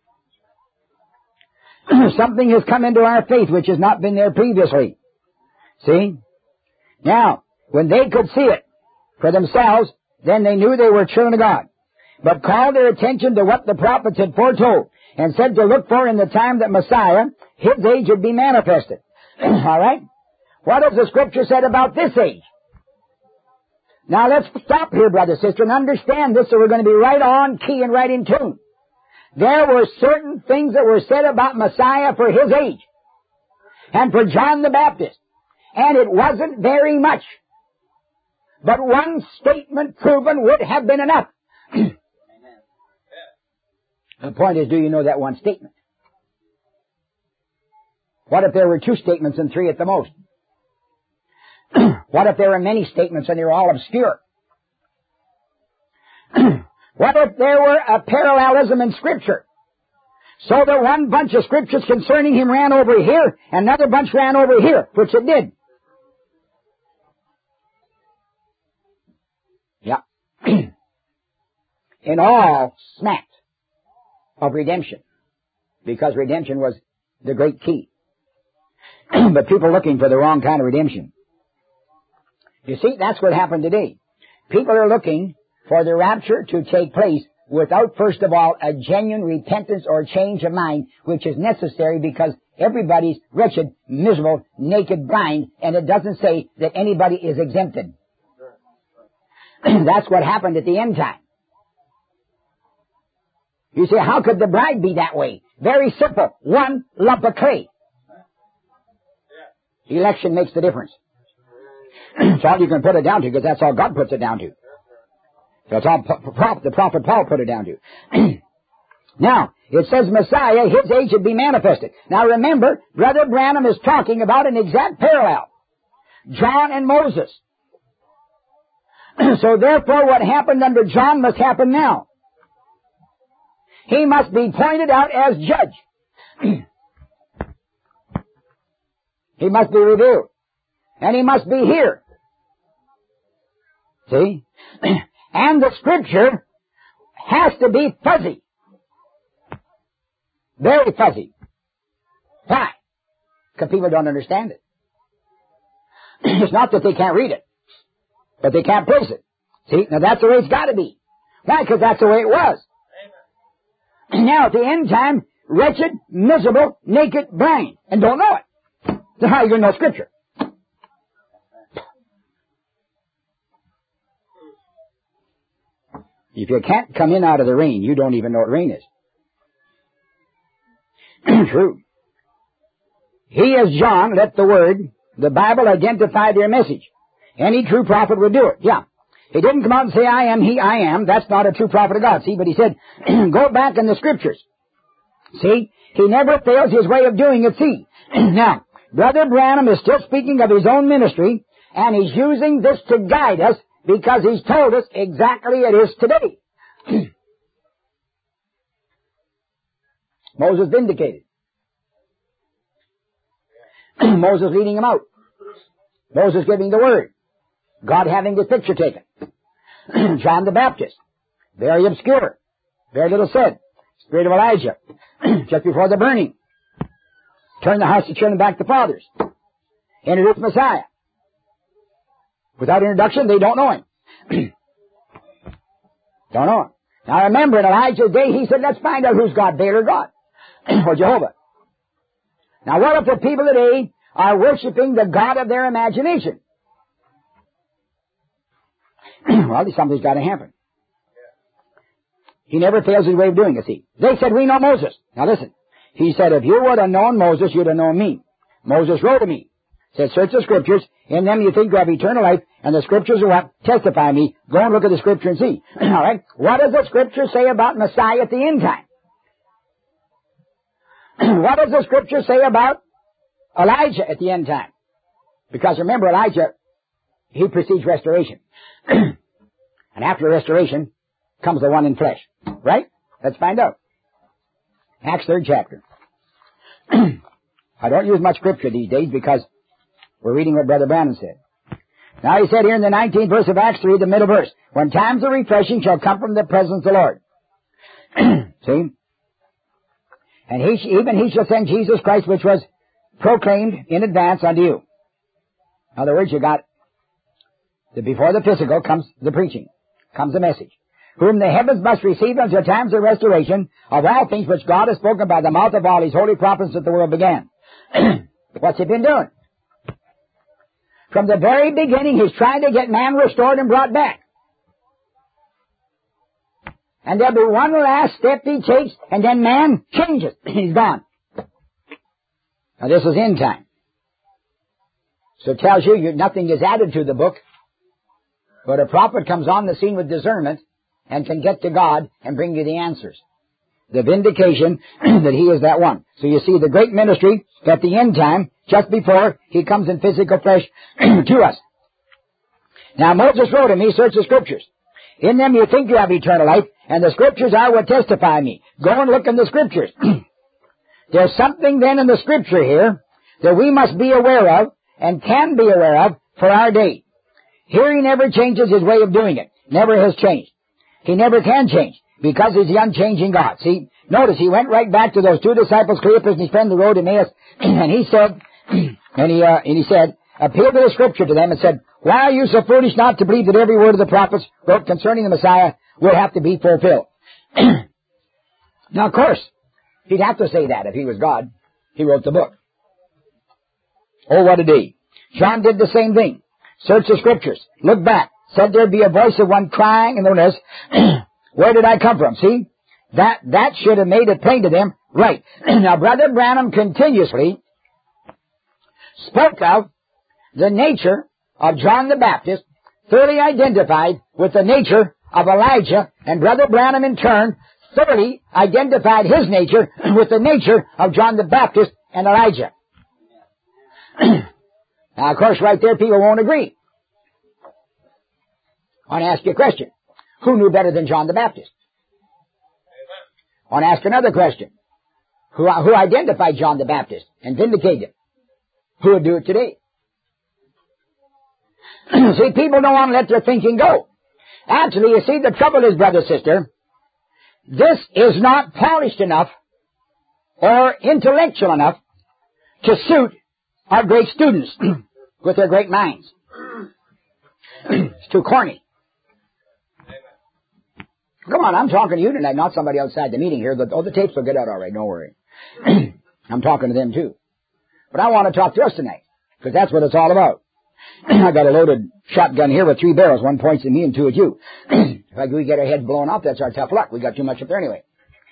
Something has come into our faith which has not been there previously. See? Now, when they could see it for themselves, then they knew they were children of God. But called their attention to what the prophets had foretold and said to look for in the time that Messiah, his age, would be manifested. All right? What has the Scripture said about this age? Now let's stop here, brother, sister, and understand this so we're going to be right on key and right in tune. There were certain things that were said about Messiah for his age and for John the Baptist. And it wasn't very much. But one statement proven would have been enough. The point is, do you know that one statement? What if there were two statements and three at the most? What if there were many statements and they were all obscure? What if there were a parallelism in Scripture? So that one bunch of Scriptures concerning him ran over here, and another bunch ran over here, which it did. Yeah. In all smacked of redemption, because redemption was the great key. But people looking for the wrong kind of redemption. You see, that's what happened today. People are looking for the rapture to take place without, first of all, a genuine repentance or change of mind, which is necessary because everybody's wretched, miserable, naked, blind, and it doesn't say that anybody is exempted. That's what happened at the end time. You say, how could the bride be that way? Very simple. One lump of clay. Election makes the difference. That's all you can put it down to, because that's all God puts it down to. That's all the prophet Paul put it down to. Now, It says Messiah, his age should be manifested. Now remember, Brother Branham is talking about an exact parallel. John and Moses. So therefore what happened under John must happen now. He must be pointed out as judge. He must be revealed. And he must be here. See? And the Scripture has to be fuzzy. Very fuzzy. Why? Because people don't understand it. It's not that they can't read it, but they can't place it. See? Now that's the way it's got to be. Why? Because that's the way it was. Amen. Now at the end time, wretched, miserable, naked, blind, and don't know it. So how are you going to know Scripture? If you can't come in out of the rain, you don't even know what rain is. True. He as John, let the Word, the Bible identify their message. Any true prophet would do it. Yeah. He didn't come out and say, I am, he, I am. That's not a true prophet of God. See, but he said, go back in the Scriptures. See, he never fails his way of doing it. See, now, Brother Branham is still speaking of his own ministry, and he's using this to guide us because he's told us exactly it is today. Moses vindicated. Moses leading him out. Moses giving the word. God having his picture taken. John the Baptist. Very obscure. Very little said. Spirit of Elijah. Just before the burning. Turn the house to children back to fathers. Introduce Messiah. Without introduction, they don't know him. Don't know him. Now remember, in Elijah's day, he said, let's find out who's God, Baal or God. Or Jehovah. Now what if the people today are worshiping the God of their imagination? Well, something's got to happen. He never fails his way of doing it, see. They said, we know Moses. Now listen. He said, if you would have known Moses, you'd have known me. Moses wrote to me. Said, search the Scriptures. In them you think you have eternal life, and the Scriptures are what? Testify me. Go and look at the Scripture and see. All right. What does the Scripture say about Messiah at the end time? What does the Scripture say about Elijah at the end time? Because remember, Elijah, he precedes restoration. And after restoration comes the one in flesh. Right? Let's find out. Acts third chapter. I don't use much Scripture these days because we're reading what Brother Branham said. Now he said here in the nineteenth verse of Acts three, the middle verse, when times of refreshing shall come from the presence of the Lord. See? And he, even he shall send Jesus Christ, which was proclaimed in advance unto you. In other words, you got, the, before the physical comes the preaching, comes the message. Whom the heavens must receive until times of restoration of all things which God has spoken by the mouth of all his holy prophets since the world began. What's he been doing? From the very beginning, he's trying to get man restored and brought back. And there'll be one last step he takes, and then man changes. He's gone. Now this is end time. So it tells you, you nothing is added to the book, but a prophet comes on the scene with discernment and can get to God and bring you the answers. The vindication that he is that one. So you see the great ministry at the end time, just before he comes in physical flesh to us. Now Moses wrote to me, search the Scriptures. In them you think you have eternal life, and the Scriptures are what testify me. Go and look in the Scriptures. There's something then in the Scripture here that we must be aware of and can be aware of for our day. Here he never changes his way of doing it. Never has changed. He never can change because he's the unchanging God. See, notice he went right back to those two disciples, Cleopas and his friend, the road Emmaus, and he said, and he, uh, and he said, appealed to the Scripture to them and said, why are you so foolish not to believe that every word of the prophets wrote concerning the Messiah will have to be fulfilled? Now, of course, he'd have to say that if he was God. He wrote the book. Oh, what a day. John did the same thing. Search the Scriptures. Look back. Said there'd be a voice of one crying, and notice, where did I come from? See? That, that should have made it plain to them. Right. Now, Brother Branham continuously spoke of the nature of John the Baptist, thoroughly identified with the nature of Elijah, and Brother Branham in turn thoroughly identified his nature with the nature of John the Baptist and Elijah. Now, of course, right there, people won't agree. I want to ask you a question. Who knew better than John the Baptist? I want to ask another question. Who, who identified John the Baptist and vindicated him? Who would do it today? See, people don't want to let their thinking go. Actually, you see, the trouble is, brother, sister, this is not polished enough or intellectual enough to suit our great students with their great minds. It's too corny. Come on, I'm talking to you tonight, not somebody outside the meeting here. Oh, the tapes will get out all right, don't worry. I'm talking to them too. But I want to talk to us tonight, because that's what it's all about. I got a loaded shotgun here with three barrels. One points at me and two at you. If we get our heads blown off, that's our tough luck. We got too much up there anyway.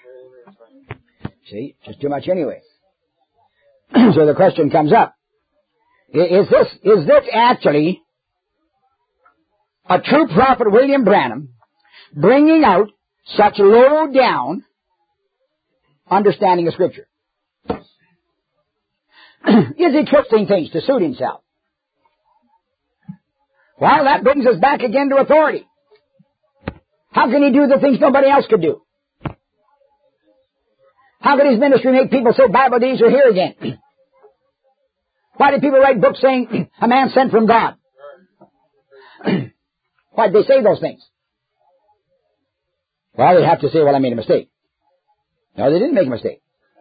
See, just too much anyway. So the question comes up. Is this, is this actually a true prophet William Branham bringing out such low down understanding of Scripture? Is he twisting things to suit himself? Well, that brings us back again to authority. How can he do the things nobody else could do? How can his ministry make people say Bible days are here again? Why did people write books saying a man sent from God? Why did they say those things? Well, they have to say, well, I made a mistake. No, they didn't make a mistake.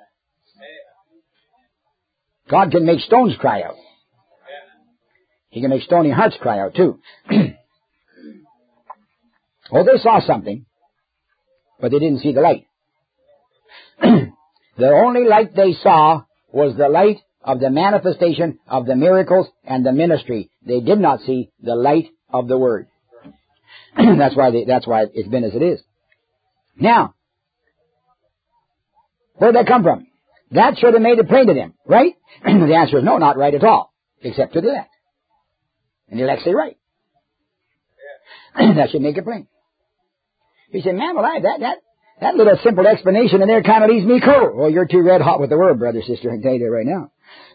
God can make stones cry out. He can make stony hearts cry out, too. Oh, they saw something, but they didn't see the light. The only light they saw was the light of the manifestation of the miracles and the ministry. They did not see the light of the Word. That's why they, that's why it's been as it is. Now, where'd that come from? That should have made it plain to them, right? The answer is no, not right at all, except to the elect. And the elect say right. That should make it plain. You say, man, alive, that, that, that little simple explanation in there kind of leaves me cold. Well, you're too red hot with the Word, brother, sister, I can tell you that right now.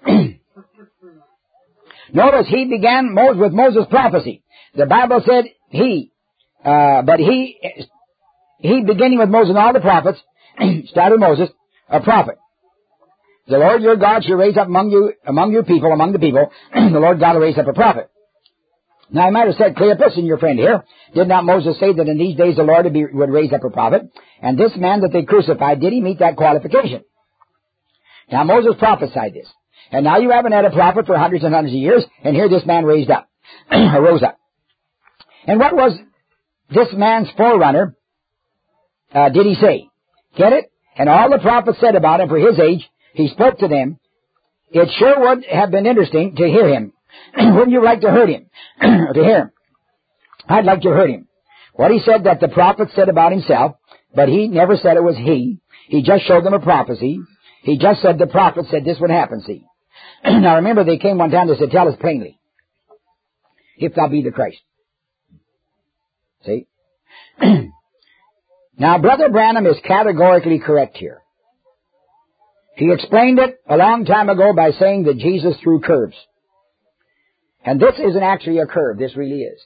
Notice he began with Moses' prophecy. The Bible said he, uh, but he, he beginning with Moses and all the prophets, started Moses, a prophet. The Lord your God shall raise up among you, among your people, among the people, the Lord God will raise up a prophet. Now, I might have said, Cleopas, and your friend here, did not Moses say that in these days the Lord would, be, would raise up a prophet? And this man that they crucified, did he meet that qualification? Now, Moses prophesied this. And now you haven't had a prophet for hundreds and hundreds of years, and here this man raised up, rose up. And what was this man's forerunner, uh, did he say? Get it? And all the prophets said about him for his age, he spoke to them. It sure would have been interesting to hear him. Wouldn't you like to hear him? to hear him? I'd like to hear him. What he said that the prophet said about himself, but he never said it was he. He just showed them a prophecy. He just said the prophet said this would happen, see. Now remember, they came one time, they said, tell us plainly, if thou be the Christ. See? Now, Brother Branham is categorically correct here. He explained it a long time ago by saying that Jesus threw curves. And this isn't actually a curve. This really is.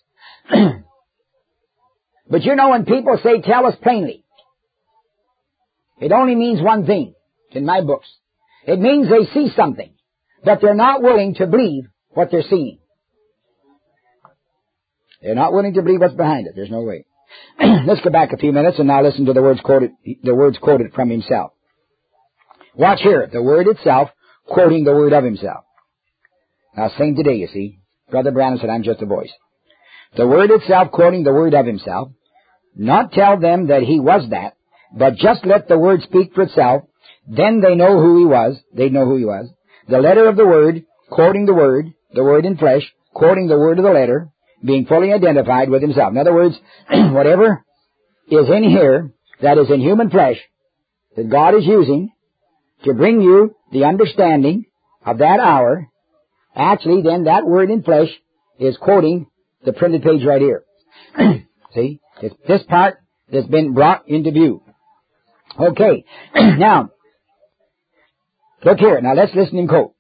But you know, when people say, tell us plainly, it only means one thing. It's in my books. It means they see something, but they're not willing to believe what they're seeing. They're not willing to believe what's behind it. There's no way. Let's go back a few minutes and now listen to the words quoted, the words quoted from himself. Watch here. The Word itself quoting the Word of himself. Now, same today, you see. Brother Branham said, I'm just a voice. The Word itself quoting the Word of himself. Not tell them that he was that, but just let the Word speak for itself. Then they know who he was. They'd know who he was. The letter of the Word, quoting the Word, the Word in flesh, quoting the word of the letter, being fully identified with himself. In other words, whatever is in here that is in human flesh that God is using to bring you the understanding of that hour, actually then that word in flesh is quoting the printed page right here. See? It's this part that's been brought into view. Okay. Now, look here. Now let's listen and quote.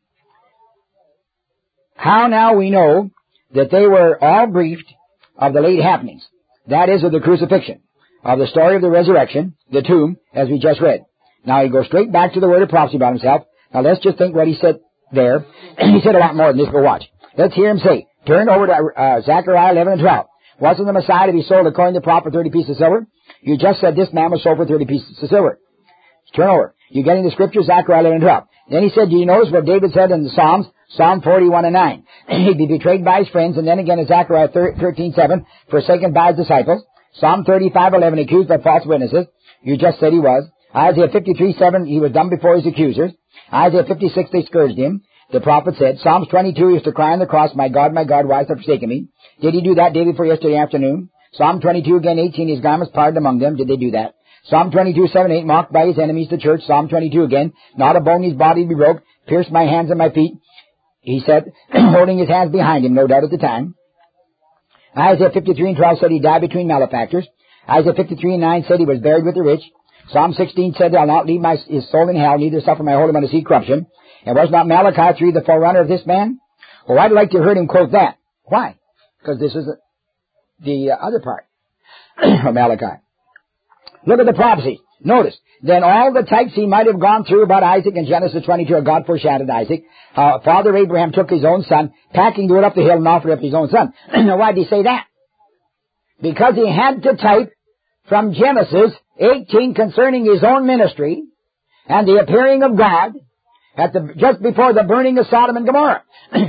How now we know that they were all briefed of the late happenings. That is, of the crucifixion, of the story of the resurrection, the tomb, as we just read. Now he goes straight back to the word of prophecy about himself. Now let's just think what he said there. He said a lot more than this, but watch. Let's hear him say. Turn over to uh, Zechariah eleven and twelve. Wasn't the Messiah to be sold according to the prophet thirty pieces of silver? You just said this man was sold for thirty pieces of silver. Turn over. You getting the scripture? Zechariah eleven and twelve. Then he said, do you notice what David said in the Psalms? Psalm forty-one and nine. He'd be betrayed by his friends, and then again in Zechariah thirteen seven, forsaken by his disciples. Psalm thirty-five eleven, accused by false witnesses. You just said he was. Isaiah fifty-three seven, he was dumb before his accusers. Isaiah fifty-six, they scourged him. The prophet said. Psalms twenty-two, he used to cry on the cross, my God, my God, why hast thou forsaken me? Did he do that day before yesterday afternoon? Psalm twenty-two again, eighteen, his garments parted among them. Did they do that? Psalm twenty-two, seven, eight, mocked by his enemies, the church. Psalm twenty-two again, not a bone in his body be broke, pierced my hands and my feet. He said, holding his hands behind him, no doubt at the time. Isaiah fifty-three and twelve said he died between malefactors. Isaiah fifty-three and nine said he was buried with the rich. Psalm sixteen said, I'll not leave my, his soul in hell, neither suffer my Holy One to see corruption. And was not Malachi three the forerunner of this man? Well, I'd like to have heard him quote that. Why? Because this is the, the uh, other part of Malachi. Look at the prophecy. Notice, then all the types he might have gone through about Isaac in Genesis twenty-two, God foreshadowed Isaac. Uh, Father Abraham took his own son, packing the wood up the hill and offered up his own son. Now, why did he say that? Because he had to type from Genesis eighteen concerning his own ministry and the appearing of God at the just before the burning of Sodom and Gomorrah.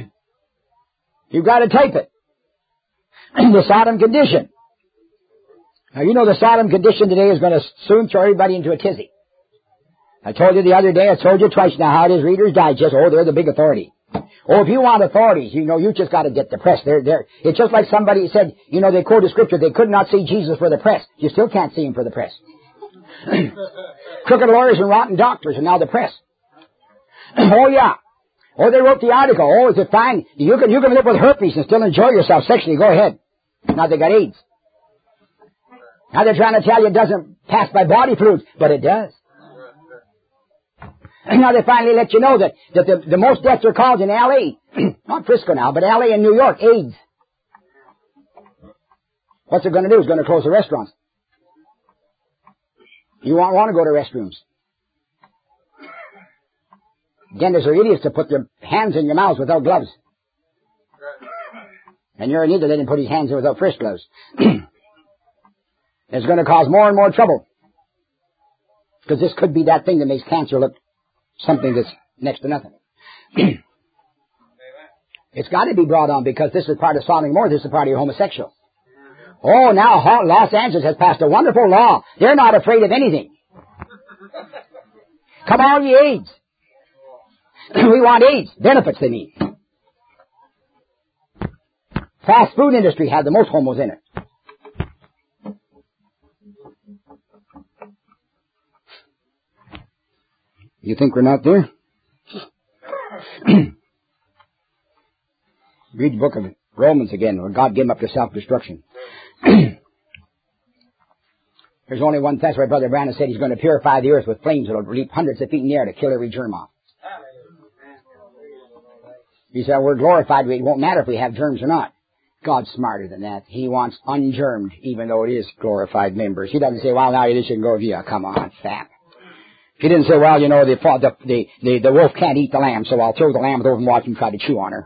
You've got to type it. The Sodom condition. Now, you know the Sodom condition today is going to soon throw everybody into a tizzy. I told you the other day, I told you twice now how it is, Reader's Digest. Oh, they're the big authority. Oh, if you want authorities, you know, you just got to get the press. They're, they're, it's just like somebody said, you know, they quoted scripture, they could not see Jesus for the press. You still can't see him for the press. Crooked lawyers and rotten doctors, and now the press. Oh, yeah. Oh, they wrote the article. Oh, is it fine? You can, you can live with herpes and still enjoy yourself sexually. Go ahead. Now they got AIDS. Now they're trying to tell you it doesn't pass by body fluids, but it does. And now they finally let you know that, that the, the most deaths are caused in L A Not Frisco now, but L A and New York, AIDS. What's it going to do? It's going to close the restaurants. You won't want to go to restrooms. Dentists are idiots to put their hands in your mouths without gloves. And you're an idiot that didn't put his hands in without first gloves. It's going to cause more and more trouble. Because this could be that thing that makes cancer look something that's next to nothing. It's got to be brought on because this is part of Sodom and Gomorrah. This is part of your homosexual. Oh, now Los Angeles has passed a wonderful law. They're not afraid of anything. Come on, ye AIDS. We want AIDS. Benefits they need. Fast food industry had the most homos in it. You think we're not there? Read the book of Romans again, where God gave him up to self-destruction. There's only one test where Brother Branham said he's going to purify the earth with flames that will leap hundreds of feet in the air to kill every germ off. He said, we're glorified. It won't matter if we have germs or not. God's smarter than that. He wants ungermed, even though it is glorified members. He doesn't say, well, now you shouldn't go. Yeah, come on, sap. He didn't say, well, you know, the, the, the, the wolf can't eat the lamb, so I'll throw the lamb over and watch him try to chew on her.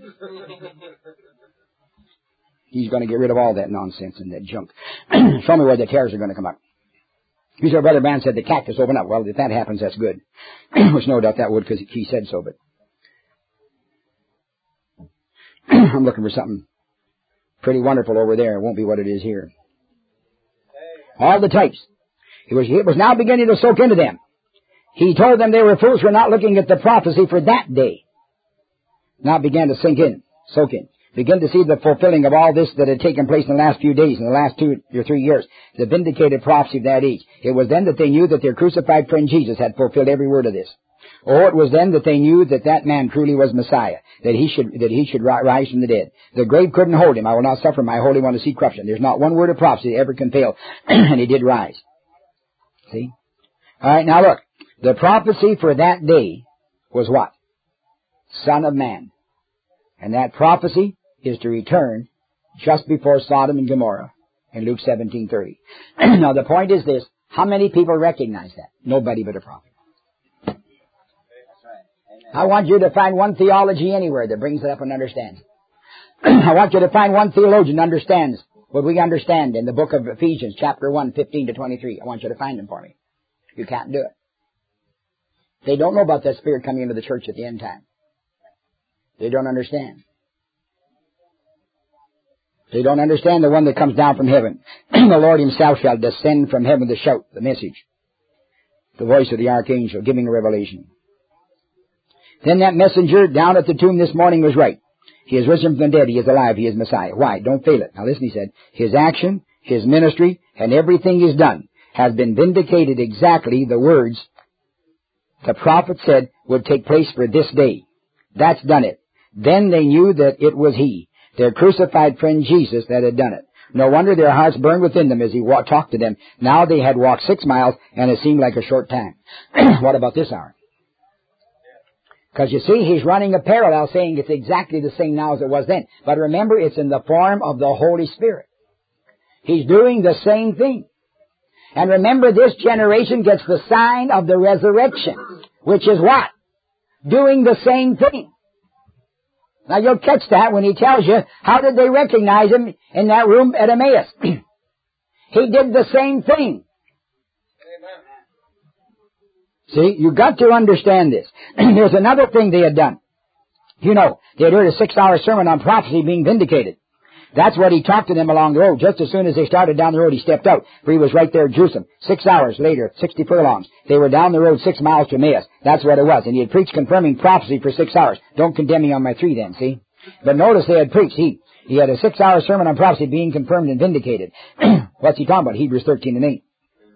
He's going to get rid of all that nonsense and that junk. Show me where the tares are going to come up. He said, Brother Branham said the cactus open up. Well, if that happens, that's good. Which no doubt that would because he said so, but I'm looking for something pretty wonderful over there. It won't be what it is here. All the types. It was, it was now beginning to soak into them. He told them they were fools for not looking at the prophecy for that day. Now it began to sink in, soak in. Begin to see the fulfilling of all this that had taken place in the last few days, in the last two or three years, the vindicated prophecy of that age. It was then that they knew that their crucified friend Jesus had fulfilled every word of this. Oh, it was then that they knew that that man truly was Messiah, that he should that he should rise from the dead. The grave couldn't hold him. I will not suffer my Holy One to see corruption. There's not one word of prophecy that ever can fail, and he did rise. See? All right, now look. The prophecy for that day was what? Son of Man. And that prophecy is to return just before Sodom and Gomorrah in Luke seventeen thirty. Now the point is this. How many people recognize that? Nobody but a prophet. I want you to find one theology anywhere that brings it up and understands. I want you to find one theologian that understands what we understand in the book of Ephesians, chapter one, fifteen to twenty-three. I want you to find them for me. You can't do it. They don't know about that Spirit coming into the church at the end time. They don't understand. They don't understand the one that comes down from heaven. The Lord Himself shall descend from heaven to shout the message. The voice of the archangel giving a revelation. Then that messenger down at the tomb this morning was right. He is risen from the dead. He is alive. He is Messiah. Why? Don't fail it. Now listen, he said, His action, His ministry, and everything He's done has been vindicated exactly the words the prophet said would take place for this day. That's done it. Then they knew that it was He, their crucified friend Jesus, that had done it. No wonder their hearts burned within them as He walked, talked to them. Now they had walked six miles, and it seemed like a short time. What about this hour? Because you see, He's running a parallel saying it's exactly the same now as it was then. But remember, it's in the form of the Holy Spirit. He's doing the same thing. And remember, this generation gets the sign of the resurrection, which is what? Doing the same thing. Now you'll catch that when He tells you, how did they recognize Him in that room at Emmaus? He did the same thing. See, you've got to understand this. There's another thing they had done. You know, they had heard a six-hour sermon on prophecy being vindicated. That's what He talked to them along the road. Just as soon as they started down the road, He stepped out, for He was right there at Jerusalem. Six hours later, sixty furlongs. They were down the road six miles to Emmaus. That's what it was. And He had preached confirming prophecy for six hours. Don't condemn me on my three then, see? But notice they had preached. He, he had a six-hour sermon on prophecy being confirmed and vindicated. What's he talking about? Hebrews thirteen and eight.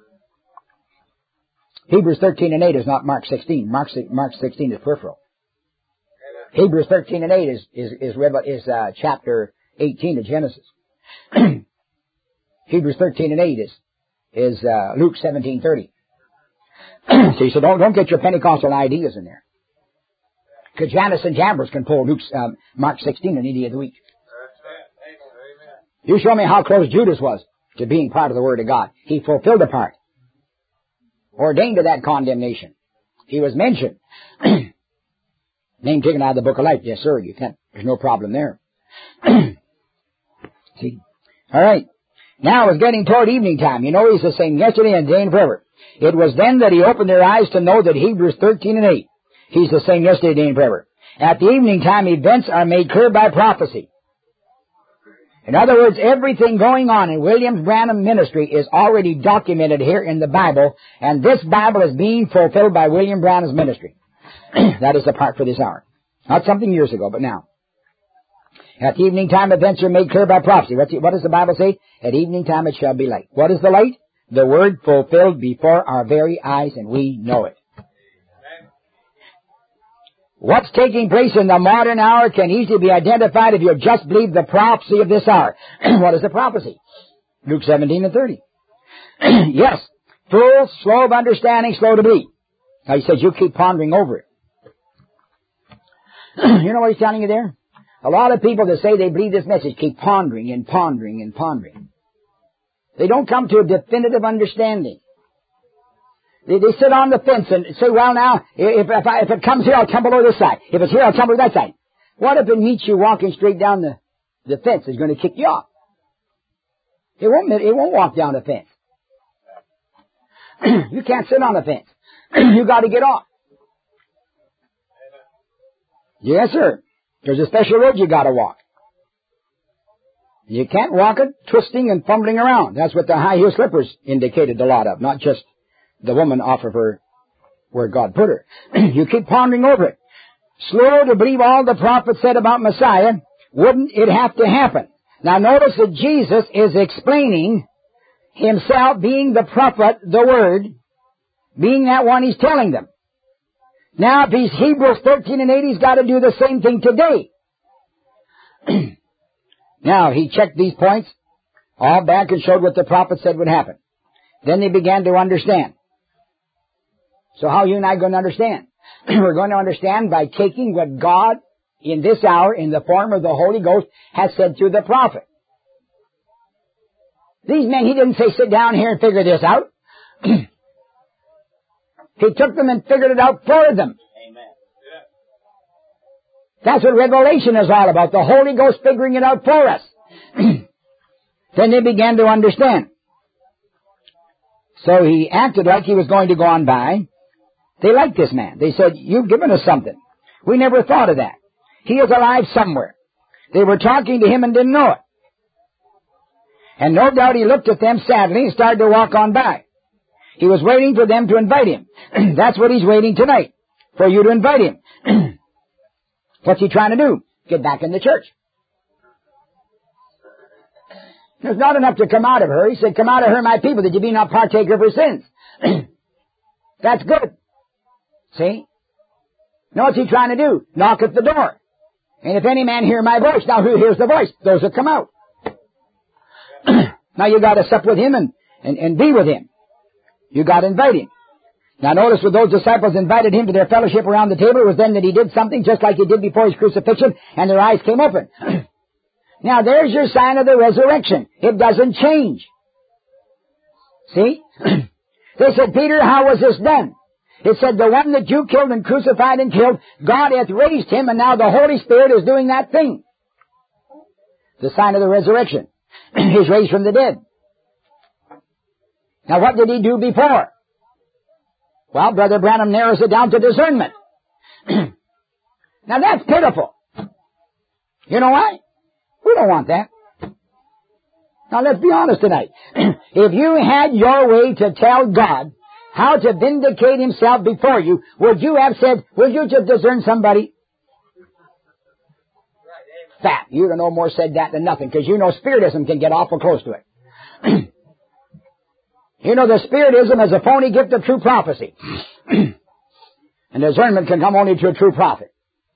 Hebrews thirteen and eight is not Mark sixteen. Mark, Mark sixteen is peripheral. Hebrews thirteen and eight is, is, is, is uh, chapter eighteen of Genesis. Hebrews thirteen and eight is, is uh, Luke seventeen thirty. So you said, don't, don't get your Pentecostal ideas in there. Because Janus and Jambres can pull Luke's, um, Mark sixteen any day of the week. You show me how close Judas was to being part of the Word of God. He fulfilled the part. Ordained to that condemnation. He was mentioned. Name taken out of the book of life. Yes, sir. You can't. There's no problem there. See? All right. Now it's getting toward evening time. You know He's the same yesterday and today and forever. It was then that He opened their eyes to know that Hebrews thirteen and eight. He's the same yesterday, today, and forever. At the evening time, events are made clear by prophecy. In other words, everything going on in William Branham ministry is already documented here in the Bible, and this Bible is being fulfilled by William Branham's ministry. That is the part for this hour. Not something years ago, but now. At the evening time, events are made clear by prophecy. What's, what does the Bible say? At evening time it shall be light. What is the light? The Word fulfilled before our very eyes, and we know it. What's taking place in the modern hour can easily be identified if you just believe the prophecy of this hour. What is the prophecy? Luke seventeen and thirty. Yes, full, slow of understanding, slow to believe. Now He says you keep pondering over it. You know what He's telling you there? A lot of people that say they believe this message keep pondering and pondering and pondering. They don't come to a definitive understanding. They, they sit on the fence and say, well now, if, if, I, if it comes here, I'll tumble over this side. If it's here, I'll tumble over that side. What if it meets you walking straight down the, the fence? It's going to kick you off. It won't, it won't walk down the fence. You can't sit on the fence. You got to get off. Yes, sir. There's a special road you got to walk. You can't walk it twisting and fumbling around. That's what the high heel slippers indicated a lot of, not just the woman off of her where God put her. You keep pondering over it. Slow to believe all the prophets said about Messiah. Wouldn't it have to happen? Now notice that Jesus is explaining Himself being the prophet, the Word, being that one He's telling them. Now if He's Hebrews thirteen and eight, He's got to do the same thing today. Now He checked these points all back and showed what the prophet said would happen. Then they began to understand. So how are you and I going to understand? We're going to understand by taking what God in this hour, in the form of the Holy Ghost, has said through the prophet. These men, he didn't say, sit down here and figure this out. He took them and figured it out for them. Amen. That's what Revelation is all about, the Holy Ghost figuring it out for us. Then they began to understand. So he acted like he was going to go on by. They liked this man. They said, you've given us something. We never thought of that. He is alive somewhere. They were talking to him and didn't know it. And no doubt he looked at them sadly and started to walk on by. He was waiting for them to invite him. That's what he's waiting tonight, for you to invite him. What's he trying to do? Get back in the church. There's not enough to come out of her. He said, come out of her, my people, that you be not partaker of her sins. That's good. See? Now what's he trying to do? Knock at the door. And if any man hear my voice, now who hears the voice? Those that come out. Now you got to sup with him and, and, and be with him. You got to invite him. Now notice when those disciples invited him to their fellowship around the table, it was then that he did something just like he did before his crucifixion, and their eyes came open. Now there's your sign of the resurrection. It doesn't change. See? They said, Peter, how was this done? It said, the one that you killed and crucified and killed, God hath raised him, and now the Holy Spirit is doing that thing. The sign of the resurrection. He's raised from the dead. Now what did he do before? Well, Brother Branham narrows it down to discernment. Now that's pitiful. You know why? We don't want that. Now let's be honest tonight. If you had your way to tell God how to vindicate himself before you, would you have said, would you just discern somebody? Fat. You'd have no more said that than nothing, because you know Spiritism can get awful close to it. You know the Spiritism is a phony gift of true prophecy. And discernment can come only to a true prophet.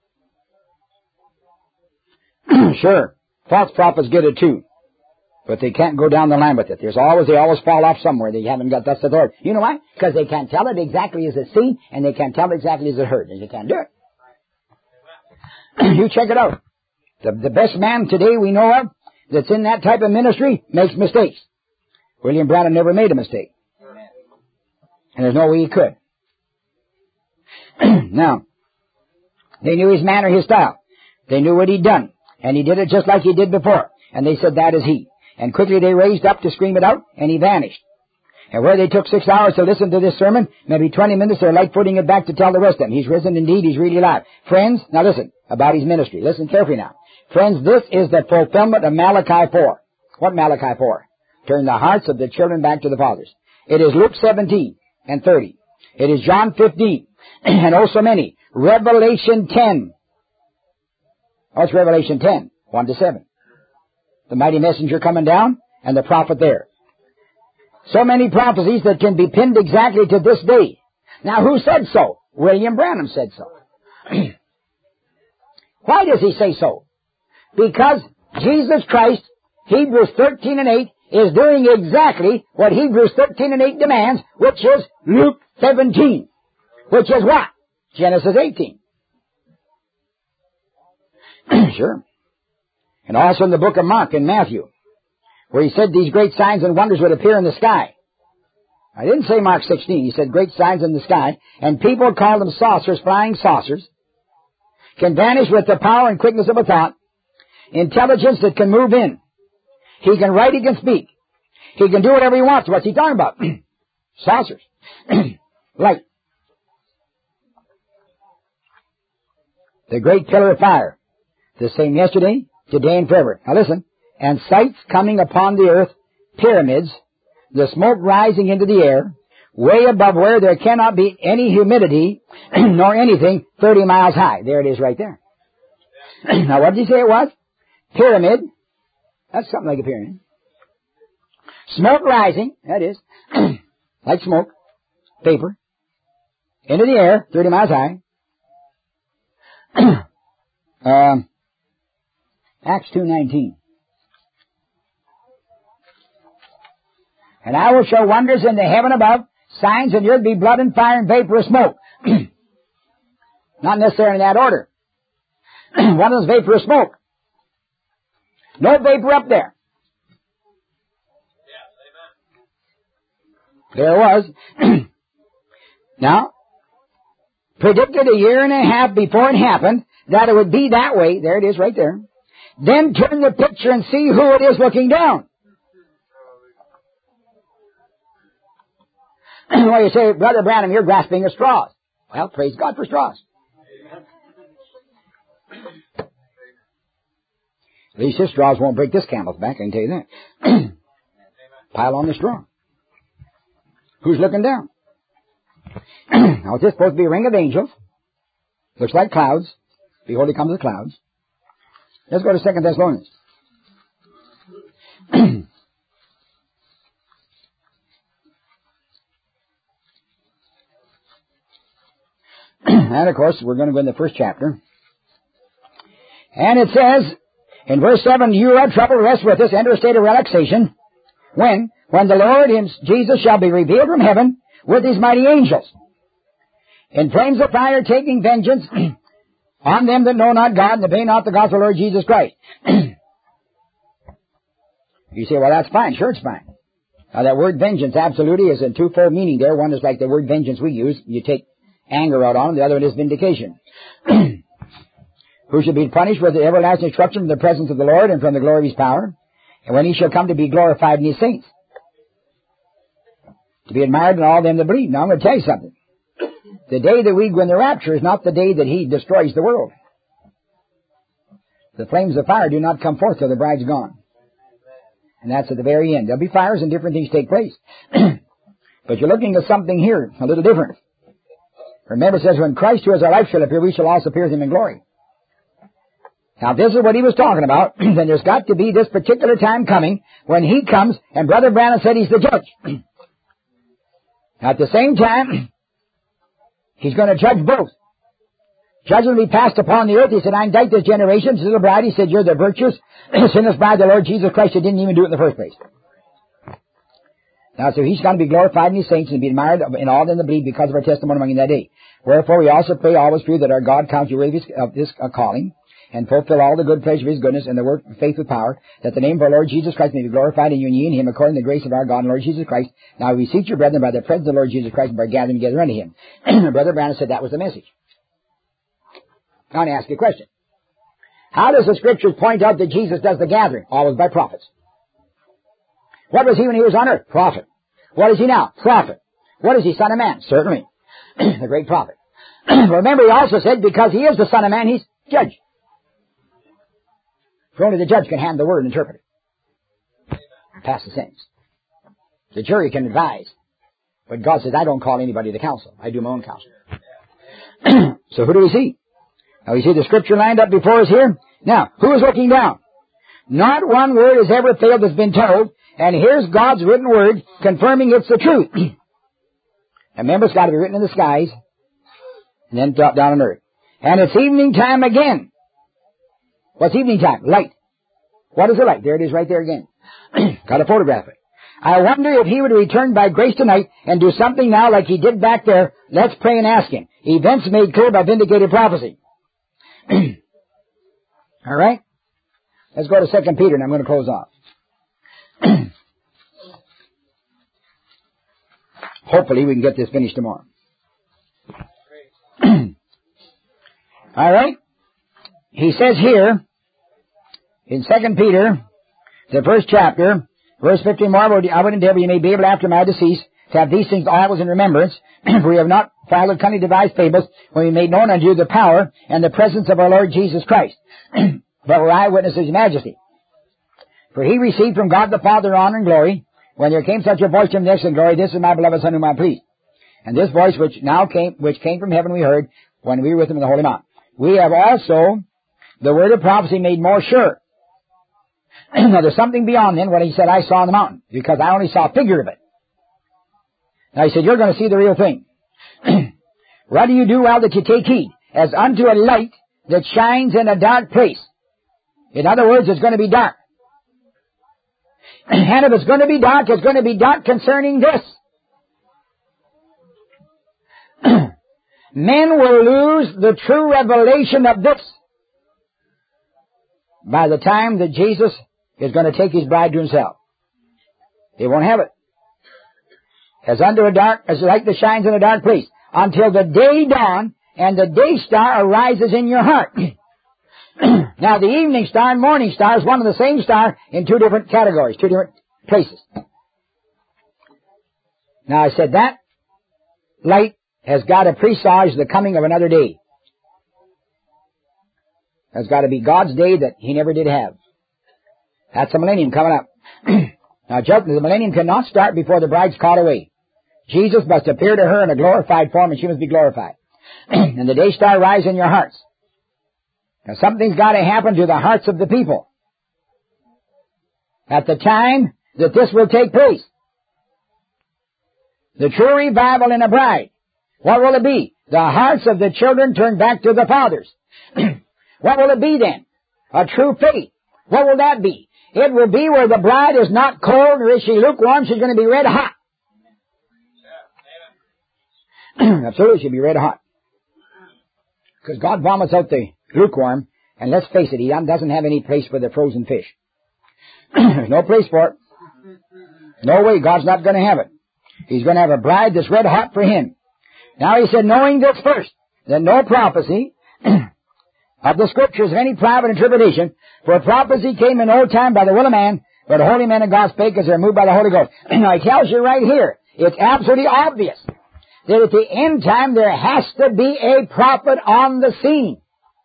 Sure, false prophets get it too. But they can't go down the line with it. There's always, they always fall off somewhere. They haven't got thus the Lord. You know why? Because they can't tell it exactly as it's seen, and they can't tell it exactly as it heard, and they can't do it. You check it out. The, the best man today we know of that's in that type of ministry makes mistakes. William Branham never made a mistake. And there's no way he could. Now, they knew his manner, his style. They knew what he'd done. And he did it just like he did before. And they said, that is he. And quickly they raised up to scream it out, and he vanished. And where they took six hours to listen to this sermon, maybe twenty minutes, they're light footing it back to tell the rest of them. He's risen indeed, he's really alive. Friends, now listen, about his ministry. Listen carefully now. Friends, this is the fulfillment of Malachi four. What Malachi four? Turn the hearts of the children back to the fathers. It is Luke seventeen and thirty. It is John fifteen, and oh so many. Revelation ten. What's Revelation ten? one to seven. The mighty messenger coming down, and the prophet there. So many prophecies that can be pinned exactly to this day. Now who said so? William Branham said so. Why does he say so? Because Jesus Christ, Hebrews thirteen and eight, is doing exactly what Hebrews thirteen and eight demands, which is Luke seventeen. Which is what? Genesis eighteen. Sure. And also in the book of Mark and Matthew, where he said these great signs and wonders would appear in the sky. I didn't say Mark sixteen. He said great signs in the sky. And people call them saucers, flying saucers. Can vanish with the power and quickness of a thought. Intelligence that can move in. He can write, he can speak. He can do whatever he wants. What's he talking about? Saucers. Light. The great pillar of fire. The same yesterday, today, and forever. Now listen. And sights coming upon the earth, pyramids, the smoke rising into the air, way above where there cannot be any humidity, nor anything thirty miles high. There it is right there. Now what did you say it was? Pyramid. That's something like a pyramid. Smoke rising, that is, like smoke, vapor, into the air, thirty miles high. um, Acts two nineteen. And I will show wonders in the heaven above, signs, and there'd be blood and fire and vapor of smoke. Not necessarily in that order. One of them's vapor of smoke. No vapor up there. There it was. Now, predicted a year and a half before it happened that it would be that way. There it is right there. Then turn the picture and see who it is looking down. Well, you say, Brother Branham, you're grasping at straws. Well, praise God for straws. At least his straws won't break this camel's back, I can tell you that. Pile on the straw. Who's looking down? Now, is this supposed to be a ring of angels? Looks like clouds. Behold, he comes with clouds. Let's go to Second Thessalonians. And, of course, we're going to go in the first chapter. And it says, in verse seven, you are troubled, rest with us, enter a state of relaxation. When? When the Lord, Jesus, shall be revealed from heaven with his mighty angels, in flames of fire, taking vengeance on them that know not God and obey not the gospel of the Lord Jesus Christ. You say, well, that's fine. Sure, it's fine. Now, that word vengeance absolutely is in twofold meaning there. One is like the word vengeance we use. You take anger out on them. The other one is vindication. Who shall be punished with the everlasting destruction from the presence of the Lord and from the glory of his power, and when he shall come to be glorified in his saints, to be admired in all them that believe. Now, I'm going to tell you something. The day that we go in the rapture is not the day that he destroys the world. The flames of fire do not come forth till the bride's gone. And that's at the very end. There'll be fires and different things take place. But you're looking at something here a little different. Remember, it says, when Christ, who is our life, shall appear, we shall also appear with him in glory. Now, this is what he was talking about. Then there's got to be this particular time coming when he comes, and Brother Branham said he's the judge. Now, at the same time, he's going to judge both. Judgment will be passed upon the earth. He said, I indict this generation. To the bride, he said, you're the virtuous, sinless bride, the Lord Jesus Christ, who didn't even do it in the first place. Now, so he's going to be glorified in his saints and be admired in all them that believe because of our testimony among you that day. Wherefore, we also pray always for you that our God count you worthy of this uh, calling, and fulfill all the good pleasure of his goodness and the work of faith with power, that the name of our Lord Jesus Christ may be glorified in you and ye in him, according to the grace of our God and Lord Jesus Christ. Now we beseech you, brethren, by the presence of the Lord Jesus Christ, and by gathering together unto him. Brother Branham said that was the message. Now I want to ask you a question. How does the Scriptures point out that Jesus does the gathering? Always by prophets. What was he when he was on earth? Prophet. What is he now? Prophet. What is he? Son of Man? Certainly. The great prophet. Remember, he also said, because he is the Son of Man, he's judge. For only the judge can hand the word and interpret it. Pass the sentence. The jury can advise. But God says, I don't call anybody to counsel. I do my own counsel. So who do we see? Now we see the Scripture lined up before us here. Now, who is looking down? Not one word has ever failed that's been told. And here's God's written word confirming it's the truth. And remember, it's got to be written in the skies and then dropped down on earth. And it's evening time again. What's evening time? Light. What is the light? There it is right there again. Got to photograph it. I wonder if he would return by grace tonight and do something now like he did back there. Let's pray and ask him. Events made clear by vindicated prophecy. All right? Let's go to Second Peter and I'm going to close off. Hopefully we can get this finished tomorrow. All right? He says here, in Second Peter, the first chapter, verse fifteen, more, I would endeavor you may be able after my decease to have these things always in remembrance, for we have not followed cunning devised fables, when we made known unto you the power and the presence of our Lord Jesus Christ. But were eyewitnesses of his majesty. For he received from God the Father honor and glory, when there came such a voice from the excellent glory, this is my beloved Son whom I am pleased. And this voice which now came, which came from heaven we heard, when we were with him in the Holy Mount. We have also the word of prophecy made more sure. Now there's something beyond then what he said I saw on the mountain, because I only saw a figure of it. Now he said, you're going to see the real thing. What do you do well that you take heed, as unto a light that shines in a dark place? In other words, it's going to be dark. And if it's going to be dark, it's going to be dark concerning this. Men will lose the true revelation of this by the time that Jesus is going to take His bride to Himself. They won't have it. As under a dark, as the light that shines in a dark place, until the day dawn and the day star arises in your heart. Now, the evening star and morning star is one and the same star in two different categories, two different places. Now, I said that light has got to presage the coming of another day. That's got to be God's day that He never did have. That's the millennium coming up. Now, the millennium cannot start before the bride's caught away. Jesus must appear to her in a glorified form, and she must be glorified. And the day star rise in your hearts. Now, something's got to happen to the hearts of the people at the time that this will take place. The true revival in a bride. What will it be? The hearts of the children turn back to the fathers. What will it be then? A true faith. What will that be? It will be where the bride is not cold nor is she lukewarm. She's going to be red hot. Absolutely, she'll be red hot. Because God vomits out the lukewarm, and let's face it, He doesn't have any place for the frozen fish. There's no place for it. No way, God's not going to have it. He's going to have a bride that's red hot for Him. Now He said, knowing this first, that no prophecy of the Scriptures of any private interpretation, for prophecy came in old time by the will of man, but holy men of God spake as they are moved by the Holy Ghost. Now He tells you right here, it's absolutely obvious that at the end time there has to be a prophet on the scene.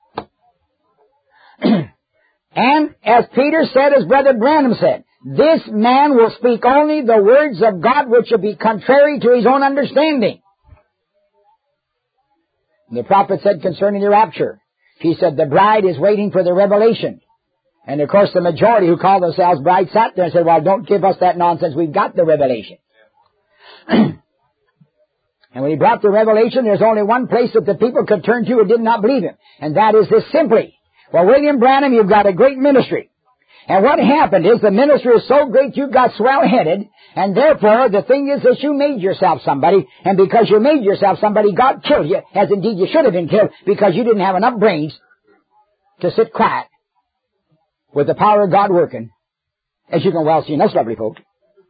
And as Peter said, as Brother Branham said, this man will speak only the words of God which will be contrary to his own understanding. The prophet said concerning the rapture, he said the bride is waiting for the revelation. And of course the majority who call themselves bride sat there and said, well, don't give us that nonsense, we've got the revelation. And when he brought the revelation, there's only one place that the people could turn to who did not believe him. And that is this simply. Well, William Branham, you've got a great ministry. And what happened is the ministry is so great you got swell-headed, and therefore the thing is that you made yourself somebody, and because you made yourself somebody, God killed you, as indeed you should have been killed, because you didn't have enough brains to sit quiet with the power of God working, as you can well see in us lovely folk.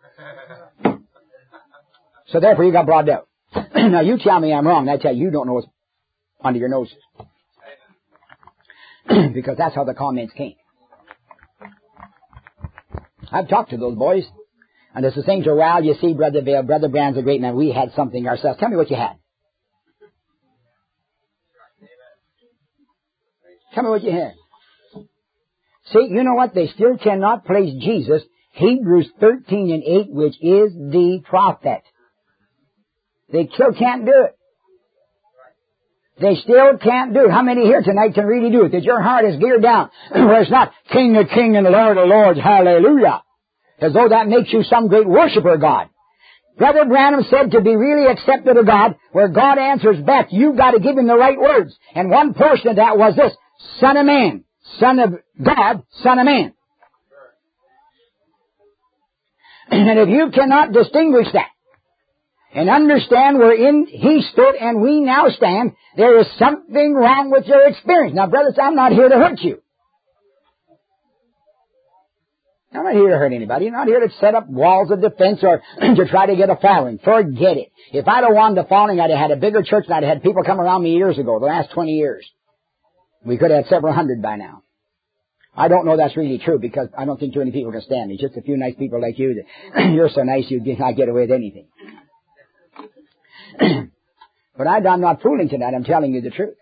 So therefore you got brought out. Now you tell me I'm wrong, and I tell you you don't know what's under your noses. Because that's how the comments came. I've talked to those boys, and it's the same to, well, you see, Brother Vail, Brother Branham's a great man. We had something ourselves. Tell me what you had. Tell me what you had. See, you know what? They still cannot place Jesus, Hebrews thirteen and eight, which is the prophet. They still can't do it. They still can't do it. How many here tonight can really do it? That your heart is geared down, where it's not King of Kings and Lord of Lords, hallelujah, as though that makes you some great worshiper of God. Brother Branham said to be really accepted of God, where God answers back, you've got to give Him the right words. And one portion of that was this, Son of Man, Son of God, Son of Man. And if you cannot distinguish that, and understand wherein He stood and we now stand, there is something wrong with your experience. Now, brothers, I'm not here to hurt you. I'm not here to hurt anybody. I'm not here to set up walls of defense or to try to get a following. Forget it. If I'd have wanted a following, I'd have had a bigger church and I'd have had people come around me years ago, the last twenty years. We could have had several hundred by now. I don't know that's really true because I don't think too many people can stand me. Just a few nice people like you that you're so nice you I get away with anything. But I, I'm not fooling tonight. I'm telling you the truth.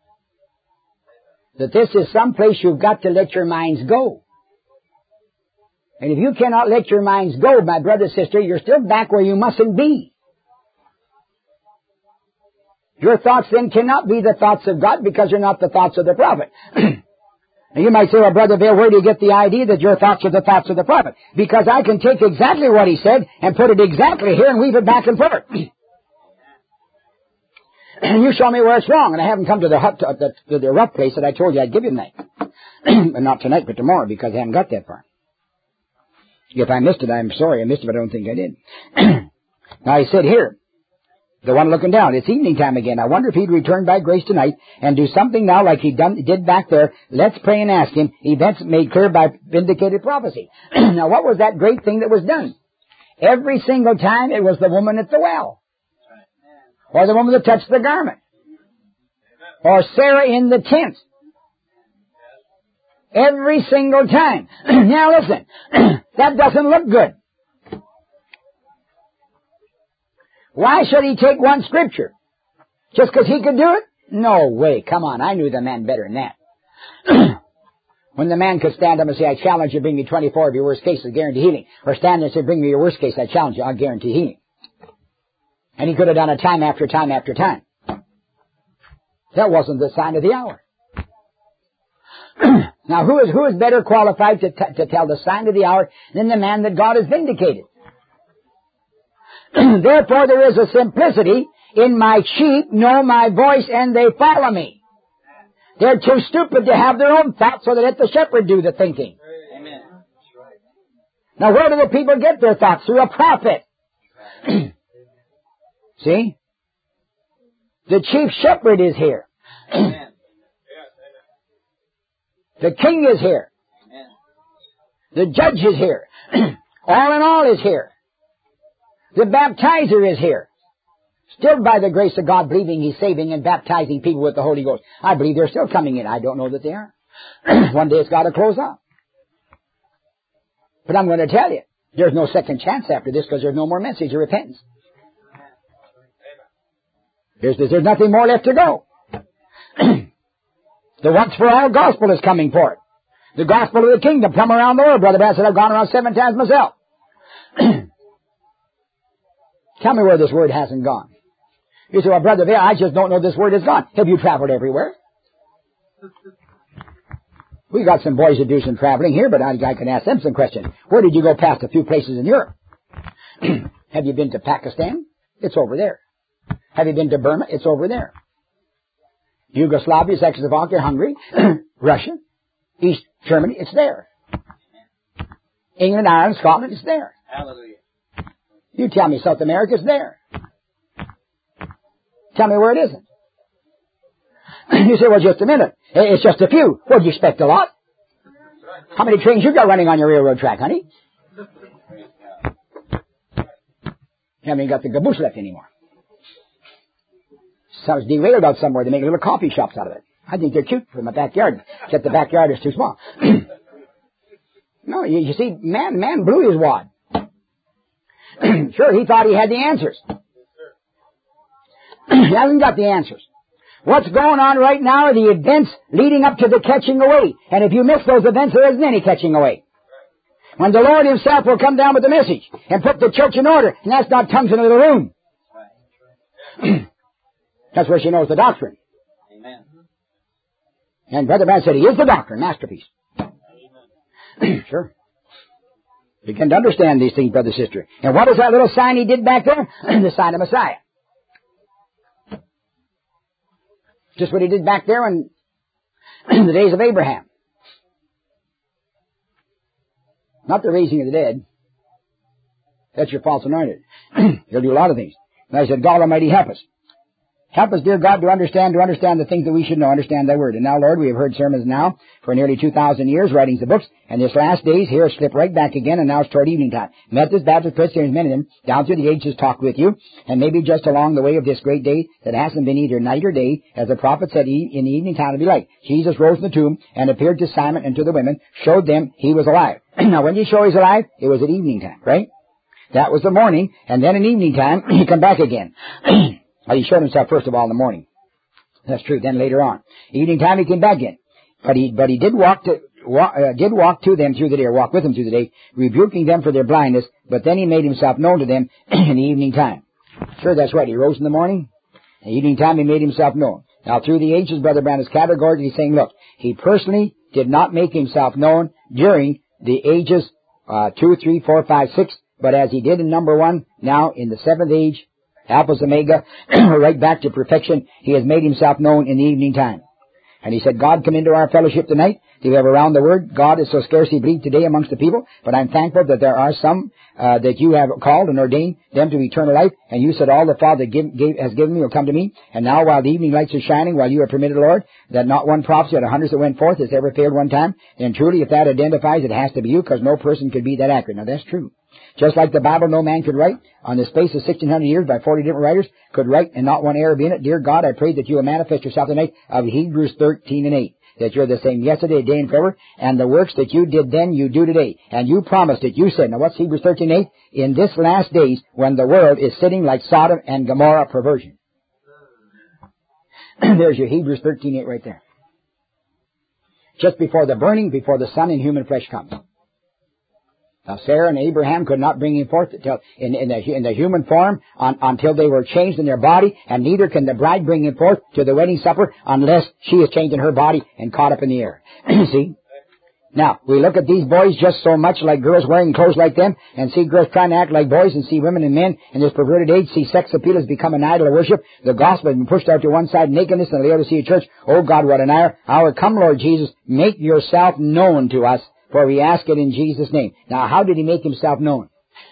That this is some place you've got to let your minds go. And if you cannot let your minds go, my brother, sister, you're still back where you mustn't be. Your thoughts then cannot be the thoughts of God because they're not the thoughts of the prophet. And you might say, well, Brother Bill, where do you get the idea that your thoughts are the thoughts of the prophet? Because I can take exactly what he said and put it exactly here and weave it back and forth. And you show me where it's wrong, and I haven't come to the hut, to the, to the rough place that I told you I'd give you tonight. But not tonight, but tomorrow, because I haven't got that far. If I missed it, I'm sorry I missed it, but I don't think I did. Now he said here, The one looking down. It's evening time again. I wonder if he'd return by grace tonight and do something now like he done, did back there. Let's pray and ask him. Events made clear by vindicated prophecy. Now, what was that great thing that was done? Every single time it was the woman at the well. Or the woman that touched the garment. Or Sarah in the tent. Every single time. Now listen, that doesn't look good. Why should he take one scripture? Just because he could do it? No way. Come on, I knew the man better than that. When the man could stand up and say, I challenge you, bring me twenty-four of your worst cases, guarantee healing. Or stand there and say, bring me your worst case, I challenge you, I'll guarantee healing. And he could have done it time after time after time. That wasn't the sign of the hour. Now, who is, who is better qualified to, t- to tell the sign of the hour than the man that God has vindicated? Therefore, there is a simplicity in my sheep know my voice and they follow me. They're too stupid to have their own thoughts, so they let the shepherd do the thinking. Amen. Now, where do the people get their thoughts? Through a prophet. See? The chief shepherd is here. Amen. The king is here. Amen. The judge is here. All in all is here. The baptizer is here. Still by the grace of God, believing he's saving and baptizing people with the Holy Ghost. I believe they're still coming in. I don't know that they are. One day it's got to close up. But I'm going to tell you, there's no second chance after this because there's no more message of repentance. There's, there's nothing more left to go. The once for all gospel is coming forth. The gospel of the kingdom come around the world. Brother Bass said, I've gone around seven times myself. Tell me where this word hasn't gone. You say, well, Brother Bear, I just don't know this word has gone. Have you traveled everywhere? We got some boys that do some traveling here, but I, I can ask them some questions. Where did you go past a few places in Europe? Have you been to Pakistan? It's over there. Have you been to Burma? It's over there. Yugoslavia, Czechoslovakia, Hungary, Russia, East Germany, it's there. England, Ireland, Scotland, it's there. Hallelujah. You tell me South America's there. Tell me where it isn't. You say, well, just a minute. It's just a few. What, do you expect a lot? How many trains you got running on your railroad track, honey? You haven't got the caboose left anymore. Sounds derailed out somewhere. They make little coffee shops out of it. I think they're cute for my backyard. Except the backyard is too small. No, you, you see, man, man blew his wad. Sure, he thought he had the answers. He hasn't got the answers. What's going on right now are the events leading up to the catching away. And if you miss those events, there isn't any catching away. When the Lord himself will come down with the message and put the church in order, and that's not tongues in a little room. That's where she knows the doctrine. Amen. And Brother Branham said he is the doctrine, masterpiece. Sure. Begin to understand these things, brother, sister. And what was that little sign he did back there? The sign of Messiah. Just what he did back there in the days of Abraham. Not the raising of the dead. That's your false anointed. He'll do a lot of things. And I said, God Almighty, help us. Help us, dear God, to understand, to understand the things that we should know, understand thy word. And now, Lord, we have heard sermons now for nearly two thousand years, writings of books, and this last days here slip right back again, and now it's toward evening time. Methodist, Baptist, Presbyterians, many of them, down through the ages talk with you, and maybe just along the way of this great day that hasn't been either night or day, as the prophet said, in the evening time it'll be light. Jesus rose from the tomb and appeared to Simon and to the women, showed them he was alive. Now, when did he show he's alive? It was at evening time, right? That was the morning, and then in evening time, he come back again. Well, he showed himself first of all in the morning. That's true. Then later on, evening time he came back in, but he but he did walk to walk, uh, did walk to them through the day, or walk with them through the day, rebuking them for their blindness. But then he made himself known to them in the evening time. Sure, that's right. He rose in the morning. In the evening time he made himself known. Now through the ages, Brother Branham is categorically saying, look, he personally did not make himself known during the ages uh, two, three, four, five, six, but as he did in number one, now in the seventh age. Alpha's Omega, right back to perfection. He has made himself known in the evening time. And he said, God, come into our fellowship tonight. Do you have around the word? God is so scarcely believed today amongst the people, but I'm thankful that there are some uh, that you have called and ordained them to eternal life, and you said all the Father give, gave, has given me will come to me. And now while the evening lights are shining, while you have permitted, Lord, that not one prophecy out of hundreds that went forth has ever failed one time, then truly if that identifies, it has to be you, because no person could be that accurate. Now that's true. Just like the Bible no man could write, on the space of sixteen hundred years by forty different writers, could write and not one error be in it. Dear God, I pray that you will manifest yourself tonight of Hebrews thirteen and eight. That you're the same yesterday, today, and forever, and the works that you did then, you do today. And you promised it. You said, now what's Hebrews thirteen eight? In this last days, when the world is sitting like Sodom and Gomorrah perversion. There's your Hebrews thirteen eight right there. Just before the burning, before the Son in human flesh comes. Now Sarah and Abraham could not bring him forth till, in, in, the, in the human form on, until they were changed in their body, and neither can the bride bring him forth to the wedding supper unless she is changed in her body and caught up in the air. See? Now, we look at these boys just so much like girls wearing clothes like them, and see girls trying to act like boys, and see women and men in this perverted age, see sex appeal has become an idol of worship. The gospel has been pushed out to one side, nakedness in the Laodicea church. Oh God, what an hour. Hour come, Lord Jesus, make yourself known to us. For we ask it in Jesus' name. Now, how did he make himself known?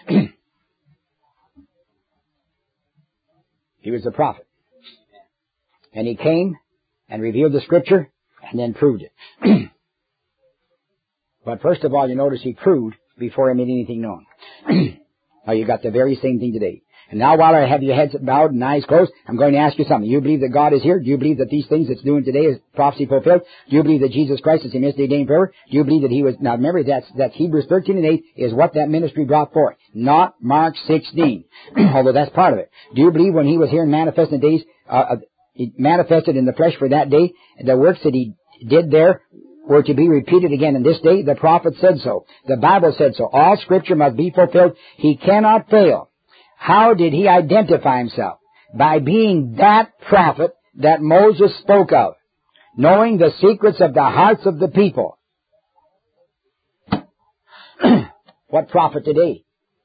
He was a prophet. And he came and revealed the Scripture and then proved it. But first of all, you notice he proved before he made anything known. Now, you got the very same thing today. And now while I have your heads bowed and eyes closed, I'm going to ask you something. Do you believe that God is here? Do you believe that these things that's doing today is prophecy fulfilled? Do you believe that Jesus Christ is in yesterday, today, and forever? Do you believe that he was... Now remember, that's, that's Hebrews thirteen and eight is what that ministry brought forth, not Mark sixteen, although that's part of it. Do you believe when he was here and manifested days, uh, he manifested in the flesh for that day, the works that he did there were to be repeated again in this day? The prophet said so. The Bible said so. All Scripture must be fulfilled. He cannot fail. How did he identify himself? By being that prophet that Moses spoke of, knowing the secrets of the hearts of the people. What prophet today?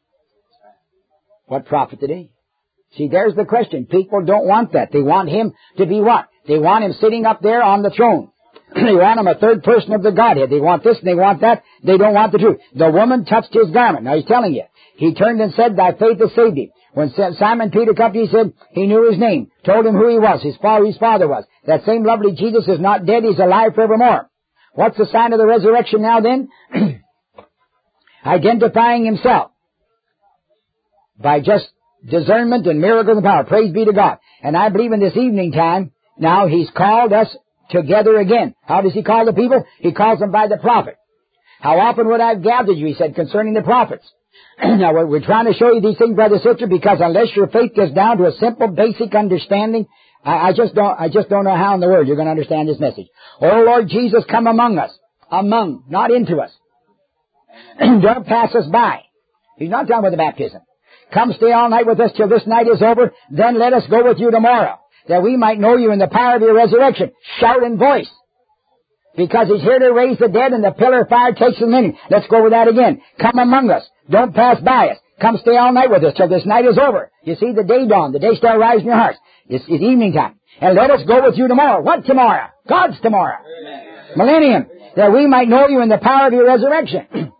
What prophet today? See, there's the question. People don't want that. They want him to be what? They want him sitting up there on the throne. They want him a third person of the Godhead. They want this and they want that. They don't want the truth. The woman touched his garment. Now he's telling you. He turned and said, thy faith has saved thee. When Simon Peter come to him, he said, he knew his name, told him who he was, his father, his father was. That same lovely Jesus is not dead, he's alive forevermore. What's the sign of the resurrection now then? Identifying himself by just discernment and miracles and power. Praise be to God. And I believe in this evening time, now he's called us together again. How does he call the people? He calls them by the prophet. How often would I have gathered you, he said, concerning the prophets. Now, we're, we're trying to show you these things, brother, sister, because unless your faith gets down to a simple, basic understanding, I, I just don't, I just don't know how in the world you're going to understand this message. Oh, Lord Jesus, come among us. Among, not into us. Don't pass us by. He's not talking about the baptism. Come stay all night with us till this night is over, then let us go with you tomorrow, that we might know you in the power of your resurrection. Shout in voice. Because he's here to raise the dead and the pillar of fire takes the many. Let's go over that again. Come among us. Don't pass by us. Come stay all night with us till this night is over. You see the day dawn, the day star rise in your hearts. It's, it's evening time. And let us go with you tomorrow. What tomorrow? God's tomorrow. Amen. Millennium. That we might know you in the power of your resurrection.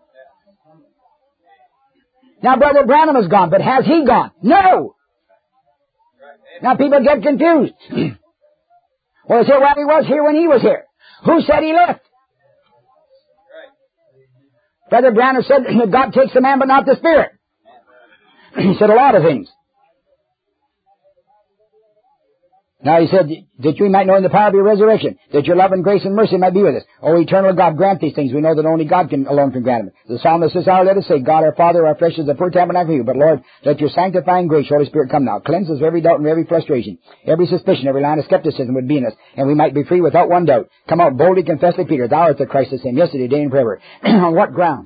Now Brother Branham is gone, but has he gone? No! Now people get confused. Well, they say, well, he was here when he was here. Who said he left? Brother Branham said that God takes the man but not the spirit. He said a lot of things. Now he said that you might know in the power of your resurrection, that your love and grace and mercy might be with us. Oh, eternal God, grant these things. We know that only God can alone can grant them. The psalmist says, "Our let us say, God our Father, our flesh is a poor tabernacle for you. But Lord, let your sanctifying grace, Holy Spirit, come now. Cleanse us of every doubt and every frustration, every suspicion, every line of skepticism would be in us, and we might be free without one doubt. Come out boldly, confess like Peter, thou art the Christ the same, yesterday, today, and forever." On what grounds?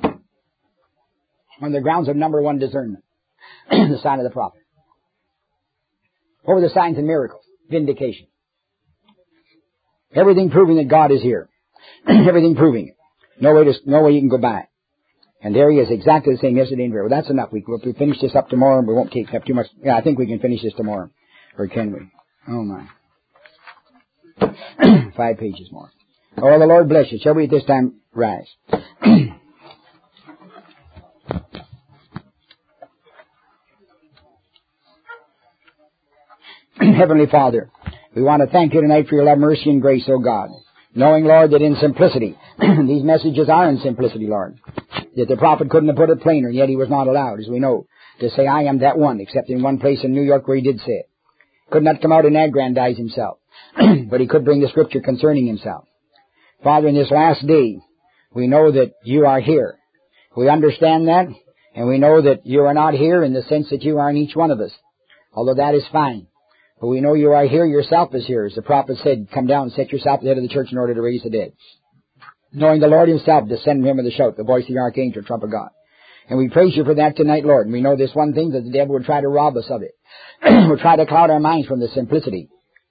On the grounds of number one, discernment. The sign of the prophet. What were the signs and miracles? Vindication. Everything proving that God is here. Everything proving it. No way to, no way you can go by. And there he is, exactly the same yesterday and forever. Well, that's enough. We, we'll finish this up tomorrow, and we won't take up too much. Yeah, I think we can finish this tomorrow. Or can we? Oh my. Five pages more. Oh, the Lord bless you. Shall we at this time rise? Heavenly Father, we want to thank you tonight for your love, mercy, and grace, O God. Knowing, Lord, that in simplicity, these messages are in simplicity, Lord. That the prophet couldn't have put it plainer, and yet he was not allowed, as we know, to say, I am that one, except in one place in New York where he did say it. Could not come out and aggrandize himself, but he could bring the scripture concerning himself. Father, in this last day, we know that you are here. We understand that, and we know that you are not here in the sense that you are in each one of us, although that is fine. But we know you are here, yourself is here. As the prophet said, come down and set yourself at the head of the church in order to raise the dead. Knowing the Lord himself descended him with a shout, the voice of the archangel, trump of God. And we praise you for that tonight, Lord. And we know this one thing, that the devil would try to rob us of it. Would try to cloud our minds from the simplicity.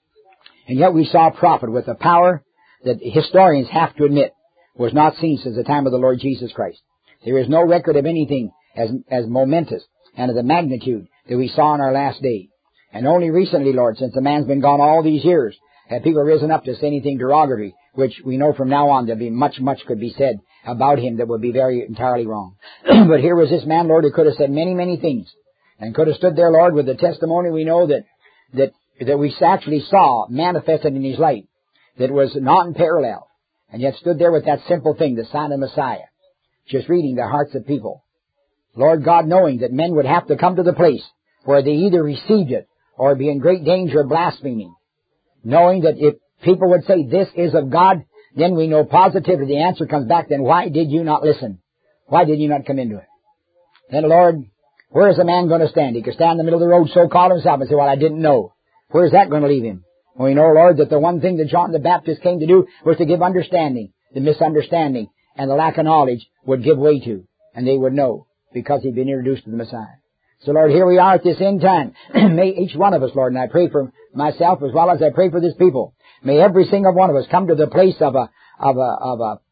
And yet we saw a prophet with a power that historians have to admit was not seen since the time of the Lord Jesus Christ. There is no record of anything as, as momentous and of the magnitude that we saw in our last day. And only recently, Lord, since the man's been gone all these years, have people risen up to say anything derogatory, which we know from now on there'll be much, much could be said about him that would be very entirely wrong. But here was this man, Lord, who could have said many, many things, and could have stood there, Lord, with the testimony we know that, that, that we actually saw manifested in his life, that was not in parallel, and yet stood there with that simple thing, the sign of Messiah, just reading the hearts of people. Lord God, knowing that men would have to come to the place where they either received it or be in great danger of blaspheming. Knowing that if people would say this is of God, then we know positively the answer comes back, then why did you not listen? Why did you not come into it? Then, Lord, where is a man going to stand? He could stand in the middle of the road, so call himself, and say, well, I didn't know. Where is that going to leave him? Well, we know, Lord, that the one thing that John the Baptist came to do was to give understanding. The misunderstanding and the lack of knowledge would give way to, and they would know, because he'd been introduced to the Messiah. So, Lord, here we are at this end time. May each one of us, Lord, and I pray for myself as well as I pray for this people, may every single one of us come to the place of a, of a, of a